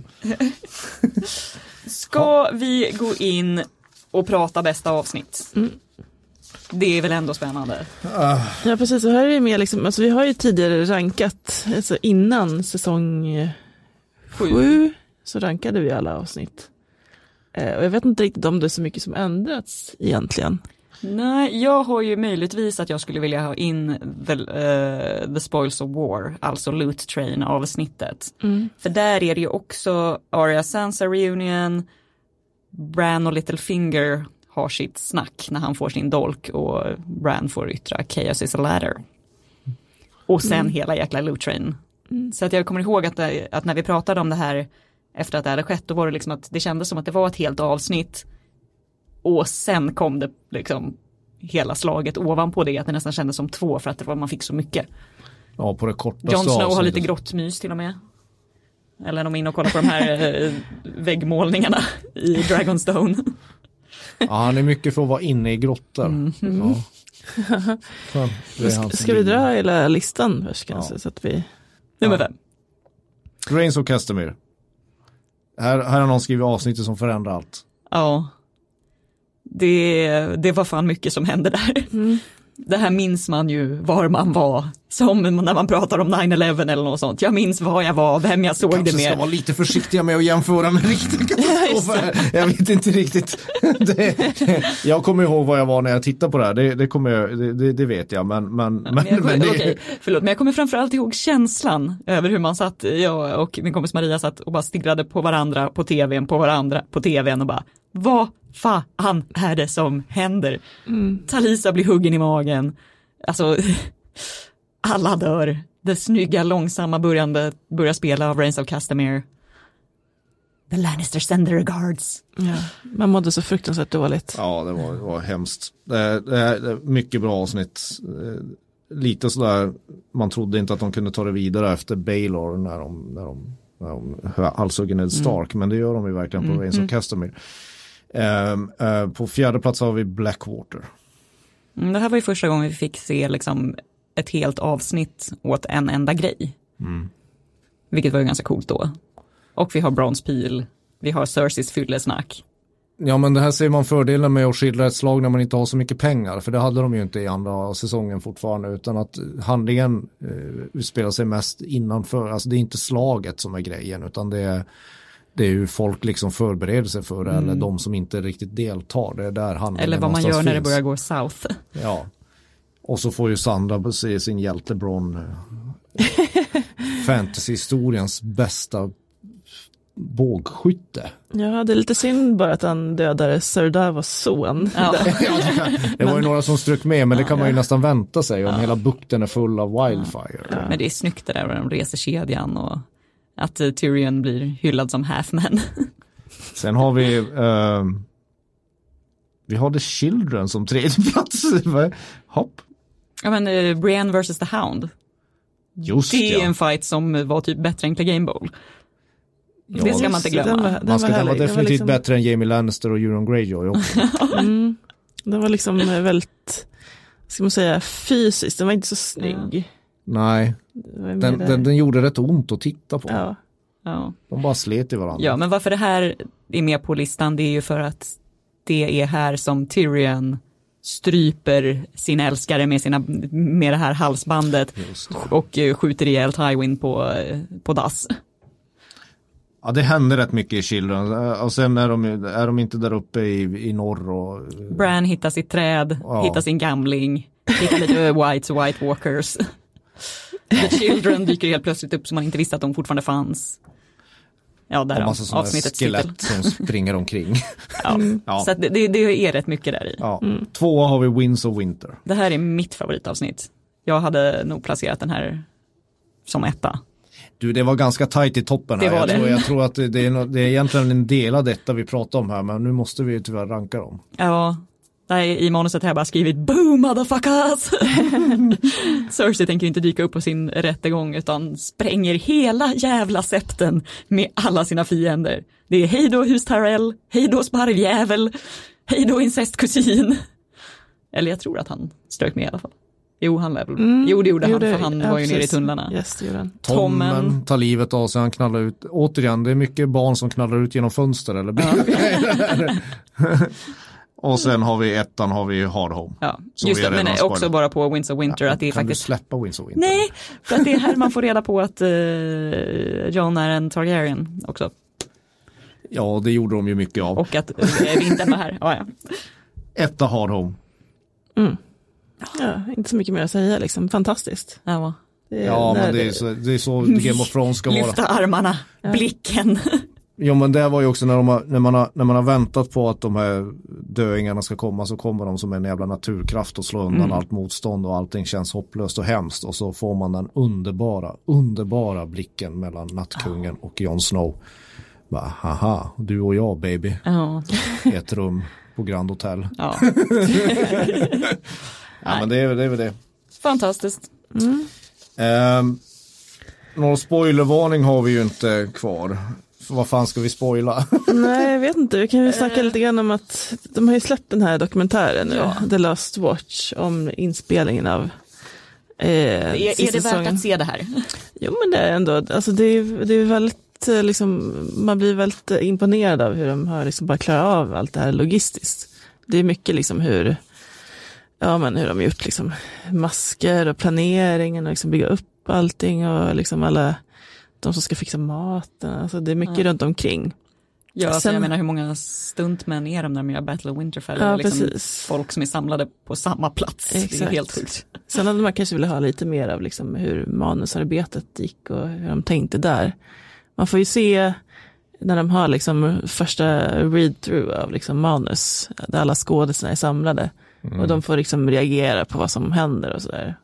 Ska vi gå in och prata bästa avsnitt? Mm. Det är väl ändå spännande. Uh. Ja, precis. Så här är det med liksom, alltså vi har ju tidigare rankat, alltså innan säsong sju, sju så rankade vi alla avsnitt. Eh, och jag vet inte riktigt om det är så mycket som ändrats egentligen. Nej, jag har ju möjligtvis att jag skulle vilja ha in the, uh, the Spoils of War, alltså Loot Train avsnittet. Mm. För där är det ju också Arya Sansa reunion, Bran och Littlefinger har sitt snack när han får sin dolk och Bran får yttra Chaos is a ladder. Och sen Mm. hela jäkla Loot Train. Mm. Så att jag kommer ihåg att, att när vi pratade om det här efter att det hade skett, då var det liksom att det kändes som att det var ett helt avsnitt. Och sen kom det liksom hela slaget ovanpå det, att det nästan kändes som två för att det var, man fick så mycket. Ja, på det kortaste Jon Snow avsnittet. har lite grottmys till och med. Eller de är inne och kollar på de här eh, väggmålningarna i Dragonstone. Ja, han är mycket för att vara inne i grottor. Mm. Ja. Fan, det är Ska, han som ska vi vinner. dra hela listan först kanske? Ja. Så att vi... Nummer fem. Reigns of Castamere. Här, här har någon skrivit avsnittet som förändrar allt. Ja. Det, det var fan mycket som hände där. Mm. Det här minns man ju var man var. Som när man pratar om nine eleven eller något sånt. Jag minns var jag var, vem jag såg Kanske det ska med. vara lite försiktiga med att jämföra med riktiga katastrofer. Jag vet inte riktigt. Det, jag kommer ihåg vad jag var när jag tittade på det här. Det, det, kommer jag, det, det, det vet jag. Men, men, men, Men jag, kommer, men det, okej, förlåt, men jag kommer framförallt ihåg känslan över hur man satt, jag och min kompis Maria satt och bara stirrade på varandra på tvn, på varandra på tvn och bara, vad fan är det som händer? Mm. Talisa blir huggen i magen. Alltså, alla dör. Det snygga, långsamma börjande börjar spela av Reigns of Castamere. The Lannister send their guards. Ja. Man mådde så fruktansvärt dåligt. ja, det var, det var hemskt. Det, det, det, mycket bra avsnitt. Lite sådär, man trodde inte att de kunde ta det vidare efter Baelor när de, när de, när de halshugger Ned Stark. Mm. Men det gör de ju verkligen på mm. Reigns of Castamere. Um, uh, på fjärde plats har vi Blackwater. Mm, det här var ju första gången vi fick se liksom ett helt avsnitt åt en enda grej. Mm. Vilket var ju ganska coolt då. Och vi har Bronze Peel. Vi har Cerseys fyllesnack. Ja, men det här ser man fördelen med att skildra ett slag när man inte har så mycket pengar. För det hade de ju inte i andra säsongen fortfarande. Utan att handlingen eh, spelar sig mest innanför. Alltså det är inte slaget som är grejen. Utan det är, det är hur folk liksom förbereder sig för det. Mm. Eller de som inte riktigt deltar. Det är där handlingen eller vad man gör finns. när det börjar gå south. Ja. Och så får ju Sandra se sin hjälte Bron. Fantasyhistoriens bästa bågskytte. Ja, det är lite synd bara att han dödade Ser Davos son. Ja. Det var ju några som strök med, men det kan man ju nästan vänta sig om ja. hela bukten är full av wildfire. Ja. Men det är snyggt det där med de reser kedjan och att uh, Tyrion blir hyllad som halfman. Sen har vi uh, vi har The Children som tredje plats. Hopp. Ja, men uh, Brienne versus the Hound. Just det är ja. en fight som var typ bättre än Clegane Bowl. Ja, det ska man inte glömma. Den var, den man ska var den var definitivt var liksom... bättre än Jaime Lannister och Euron Greyjoy också. mm. Den var liksom väldigt, ska man säga, fysiskt. Den var inte så snygg. Ja. Nej, den, den, den gjorde rätt ont att titta på. Ja. Ja. De bara slet i varandra. Ja, men varför det här är med på listan, det är ju för att det är här som Tyrion stryper sin älskare med, sina, med det här halsbandet och skjuter ihjäl Tywin på, på dass. Ja, det händer rätt mycket i Children. Och sen är de, är de inte där uppe i, i norr. Och... Bran hittar sitt träd, ja. hittar sin gamling, hittar lite Whites och White Walkers. The Children dyker helt plötsligt upp som man inte visste att de fortfarande fanns. Ja, där och massa avsnittet skelett som springer omkring. Ja. Ja. Så det, det är rätt mycket där i. Ja. Mm. Två har vi Winds of Winter. Det här är mitt favoritavsnitt. Jag hade nog placerat den här som etta. Du, det var ganska tajt i toppen här. Det var jag, det. Tror, jag tror att det är, no- det är egentligen en del av detta vi pratar om här, men nu måste vi tyvärr ranka dem. Ja, där i manuset har jag bara skrivit boom motherfuckers. Cersei tänker inte dyka upp på sin rättegång utan spränger hela jävla septen med alla sina fiender. Det är hej då hus Tyrell, hej då sparvjävel, hej då incestkusin. Eller jag tror att han strök med i alla fall. Jo, han level. Mm, jo, det gjorde han, för han ja, var ju nere i tunnlarna. Yes, det gjorde han. Tommen, Tommen tar livet av sig, han knallar ut. Återigen, det är mycket barn som knallar ut genom fönster eller ja. Och sen har vi ettan, har vi Hard Home. Ja, just det, men också spoiler. Bara på Winds of Winter. Ja, att det är kan faktiskt... du släppa Winds of Winter? Nej, för att det är här man får reda på att uh, Jon är en Targaryen också. Ja, det gjorde de ju mycket av. Och att uh, vintern var här. Ja, ja. Etta Hard Home. Mm. Ja, inte så mycket mer att säga liksom. Fantastiskt. Ja, det är, ja men det är, så, det är så Game of Thrones ska lyfta vara. Lyfta armarna, ja. Blicken. Jo, men det var ju också när, de har, när, man har, när man har väntat på att de här döingarna ska komma, så kommer de som en jävla naturkraft och slår undan mm. allt motstånd och allting känns hopplöst och hemskt, och så får man den underbara, underbara blicken mellan Nattkungen och Jon Snow. Bara, haha, du och jag baby. Ja. I ett rum på Grand Hotel. Ja. Ja, men det är, det är väl det. Fantastiskt. Mm. Um, någon spoilervarning har vi ju inte kvar. För vad fan ska vi spoila? Nej, jag vet inte. Vi kan ju snacka lite grann om att de har ju släppt den här dokumentären nu, ja. The Last Watch, om inspelningen av eh, är, är det värt att se det här? Jo, men det är ändå, alltså det är, det är väldigt liksom, man blir väldigt imponerad av hur de har liksom bara klarat av allt det här logistiskt. Det är mycket liksom hur ja, men hur de har gjort liksom masker och planeringen och liksom bygga upp allting och liksom alla de som ska fixa maten, alltså det är mycket ja. runt omkring. Ja, alltså jag menar hur många stuntmän är de när de gör Battle of Winterfell? Ja, liksom precis. Folk som är samlade på samma plats. Exakt. Det är helt sjukt. Sen hade man kanske vilja ha lite mer av liksom hur manusarbetet gick och hur de tänkte där. Man får ju se när de har liksom första read-through av liksom manus, där alla skådespelarna är samlade mm. och de får liksom reagera på vad som händer och sådär.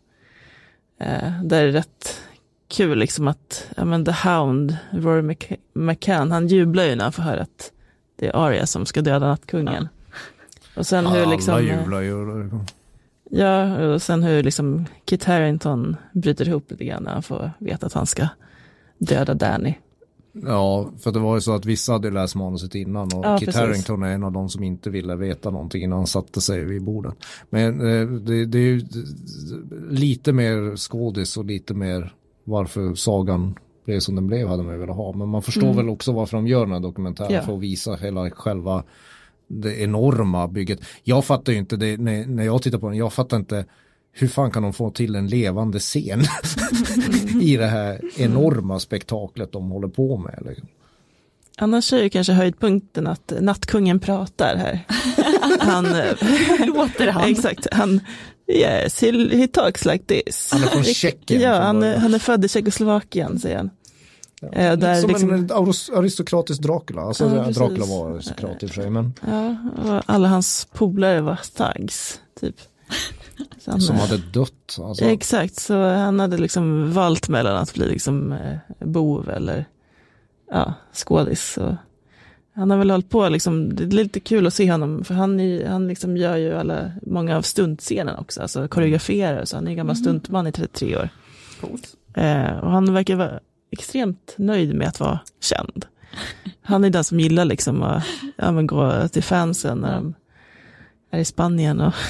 Eh, där är det rätt kul liksom att ja, men The Hound, Rory Mc- McCann, han jublar ju när han får höra att det är Arya som ska döda Nattkungen. Ja. Och sen hur liksom alla jublar ju. Ja, och sen hur liksom Kit Harington bryter ihop lite grann när han får veta att han ska döda Dany. Ja, för det var ju så att vissa hade läst manuset innan och ja, Kit precis. Harington är en av de som inte ville veta någonting innan han satte sig vid bordet. Men eh, det, det är ju lite mer skådis och lite mer varför sagan blev som den blev hade man velat ha. Men man förstår mm. väl också varför de gör den här dokumentären ja. för att visa hela själva det enorma bygget. Jag fattar ju inte det när, när jag tittar på den, jag fattar inte hur fan kan de få till en levande scen i det här enorma spektaklet de håller på med? Liksom. Annars är ju kanske höjdpunkten att Nattkungen pratar här. Han låter han. Exakt, han yes, he, he talks like this. Han är från Tjeckien. Ja, han är, han är född i Tjeckoslovakien, säger han. Ja, eh, där som liksom, en aristokratisk Dracula. Alltså ja, Dracula var aristokrat i och för sig. Men... Ja, och alla hans polare var thugs, typ. Han, som hade dött. Alltså. Exakt, så han hade liksom valt mellan att bli liksom eh, bov eller ja, skådis. Och han har väl hållit på liksom, det är lite kul att se honom, för han, är, han liksom gör ju alla, många av stuntscenerna också, alltså koreograferar, så han är gammal mm. stuntman i trettiotre år. Coolt. Eh, och han verkar vara extremt nöjd med att vara känd. Han är den som gillar liksom att ja, men gå till fansen när de är i Spanien och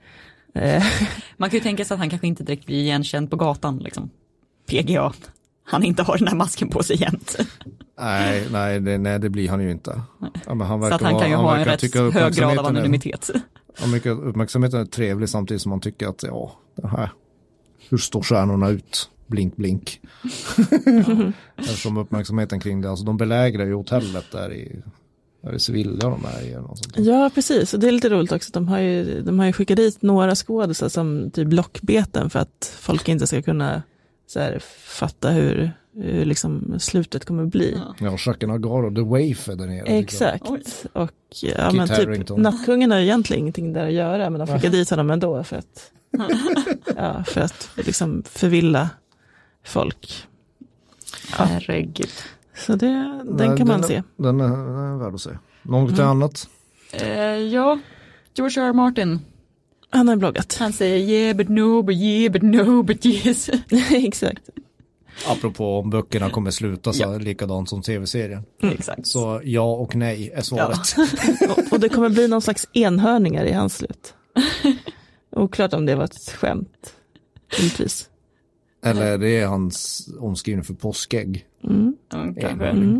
man kan ju tänka sig att han kanske inte direkt blir igenkänd på gatan liksom. P G A. Han inte har den här masken på sig jämt. Nej, nej, det, nej, det blir han ju inte. Ja, men han så att han kan ju ha en rätt hög grad av anonymitet. Ja, mycket uppmärksamheten är trevlig samtidigt som man tycker att ja, det här, hur står stjärnorna ut? Blink, blink. Ja. Eftersom uppmärksamheten kring det, alltså de belägrar ju hotellet där i Är det Sevilla de är i? Eller sånt där. Ja, precis. Och det är lite roligt också. De har ju, de har ju skickat dit några skådespelare som typ lockbeten för att folk inte ska kunna så här, fatta hur, hur liksom slutet kommer bli. Ja, ja Jacques Nagar The Waif är där nere. Exakt. Och ja, men typ Nattkungen har egentligen ingenting där att göra, men de skickar dit honom ändå för att ja, för att liksom förvilla folk. Ja. Herregud. Så det, den Nej, kan man den, se. Den är, den är värd att se. Något mm. annat? Uh, ja, George R. R. Martin. Han har bloggat. Han säger yeah but no, but yeah but no, but yes. Exakt. Apropå om böckerna kommer sluta så ja. likadant som tv-serien. Mm. Exakt. Så ja och nej är svaret. Ja. och, och det kommer bli någon slags enhörningar i hans slut. Oklart om det var ett skämt. Givetvis. Eller det är hans omskrivning för påskägg. Mm. Mm.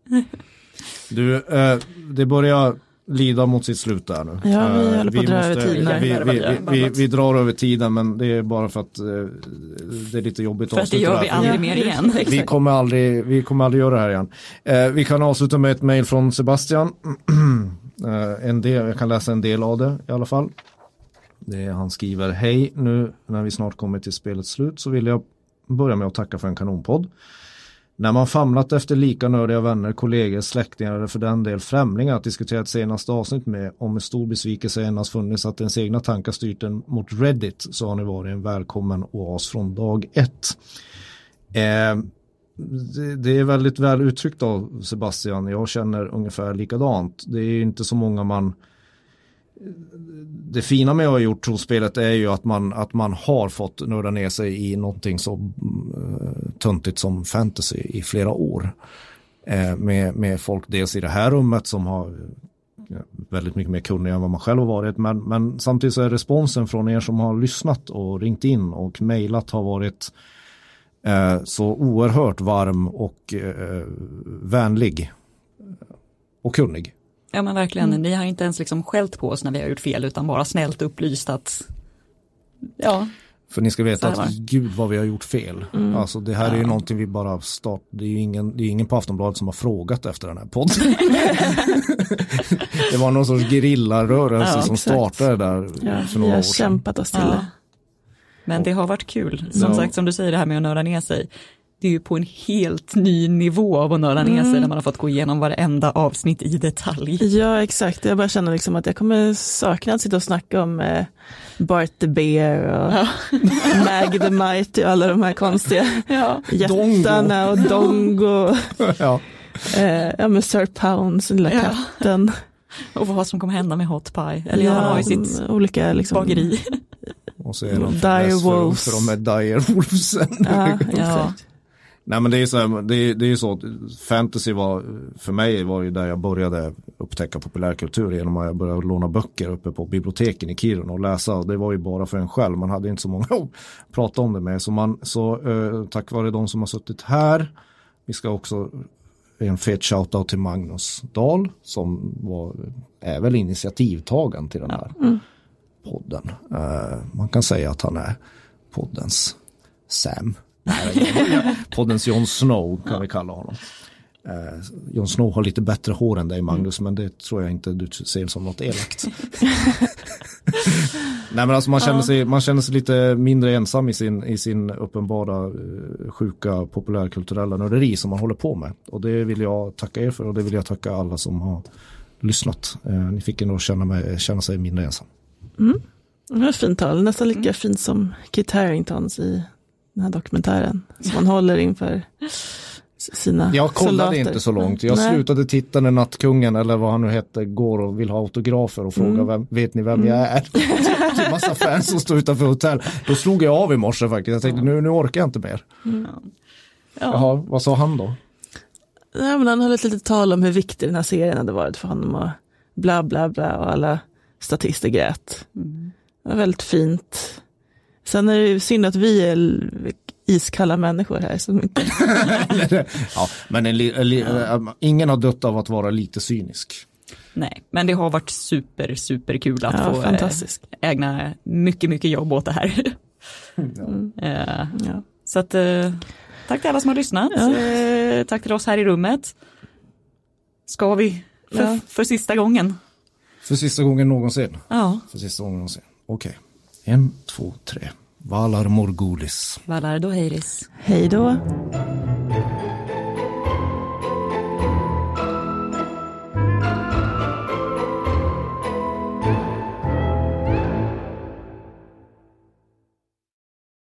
Du, eh, det börjar lida mot sitt slut där nu. Ja, vi eh, håller på att dra över tiden. Vi, vi, vi, vi, vi drar över tiden, men det är bara för att eh, det är lite jobbigt att avsluta. För att det gör vi aldrig mer igen. Vi kommer aldrig, vi kommer aldrig göra det här igen. Eh, vi kan avsluta med ett mejl från Sebastian. eh, en del, jag kan läsa en del av det i alla fall. Det är, han skriver: hej, nu när vi snart kommer till spelets slut så vill jag börja med att tacka för en kanonpodd. När man famlat efter lika nördiga vänner, kollegor, släktingar eller för den del främlingar att diskutera ett senaste avsnitt med, om en stor besvikelse endast funnits att ens egna tankar styrt en mot Reddit, så har ni varit en välkommen oas från dag ett. Eh, det, det är väldigt väl uttryckt av Sebastian. Jag känner ungefär likadant. Det är inte så många man... Det fina med att ha gjort trospelet är ju att man, att man har fått nörda ner sig i någonting så uh, töntigt som fantasy i flera år. Uh, med, med folk dels i det här rummet som har uh, väldigt mycket mer kunniga än vad man själv har varit. Men, men samtidigt så är responsen från er som har lyssnat och ringt in och mejlat har varit uh, så oerhört varm och uh, vänlig och kunnig. Ja men verkligen, Mm. ni har inte ens liksom skällt på oss när vi har gjort fel utan bara snällt upplyst att ja. För ni ska veta Så här att gud vad vi har gjort fel. Mm. Alltså det här Ja. är ju någonting vi bara start. Det är ju ingen, det är ingen på Aftonbladet som har frågat efter den här podden. Det var någon sorts gerillarörelse Ja, som exakt. startade där Ja, för vi några har år sedan. kämpat oss till Ja. det. Men det har varit kul. Som Ja. sagt, som du säger det här med att nörda ner sig. Det är ju på en helt ny nivå av att nörda ner sig när man har fått gå igenom varenda avsnitt i detalj. Ja, exakt. Jag bara känner liksom att jag kommer sakna att sitta och snacka om eh, Bart the Bear och Ja. Mag the Mighty och alla de här konstiga Ja. jättarna och Dongo. Ja. Eh, ja, med Sir Pounds, den lilla Ja. katten. Och vad som kommer hända med Hot Pie. Eller ja, han har ju sitt olika liksom, bageri. Och så är de Dire för, Wolves. för de är Dire Wolvesen. Ja, Ja. exakt. Nej men det är så här, det är, det är ju så att fantasy var för mig var ju där jag började upptäcka populärkultur genom att jag började låna böcker uppe på biblioteken i Kiruna och läsa, och det var ju bara för en själv, man hade inte så många att prata om det med, så man så eh, tack vare de som har suttit här, vi ska också en fet shoutout till Magnus Dahl som var är väl initiativtagaren till den här Mm. podden. Eh, man kan säga att han är poddens Sam. Nej, poddens Jon Snow kan vi kalla honom. Eh, Jon Snow har lite bättre hår än dig Magnus, men det tror jag inte du ser som något elakt. Nej men alltså man känner sig, man känner sig lite mindre ensam i sin, i sin uppenbara eh, sjuka populärkulturella nörderi som man håller på med. Och det vill jag tacka er för, och det vill jag tacka alla som har lyssnat. Eh, ni fick ändå känna, mig, känna sig mindre ensam. Mm. Det var ett fint tal, nästan lika mm. fint som Kit Haringtons i den här dokumentären som man håller inför sina Jag kollade soldater. inte så långt. Jag Nej. slutade titta när Nattkungen eller vad han nu hette går och vill ha autografer och fråga Mm. vem, vet ni vem mm. jag är? Det är massa fans som står utanför hotell. Då slog jag av i morse faktiskt. Jag tänkte nu, nu orkar jag inte mer. Mm. Ja. Jaha, vad sa han då? Nej, men han höll ett litet tal om hur viktig den här serien hade varit för honom och bla bla bla och alla statister grät. Mm. Det var väldigt fint. Sen är det synd att vi är iskalla människor här. Så mycket. Ja, men en, en, en, ingen har dött av att vara lite cynisk. Nej, men det har varit super, super kul att Ja, få fantastiskt. eh, ägna mycket, mycket jobb åt det här. Mm. eh, Ja. så att, eh, tack till alla som har lyssnat. Ja. Eh, tack till oss här i rummet. Ska vi för, Ja. för sista gången? För sista gången någonsin. Ja. För sista gången någonsin. Okej. Okay. En, två, tre. Valar Morgulis. Valar då Heiris. Hej då.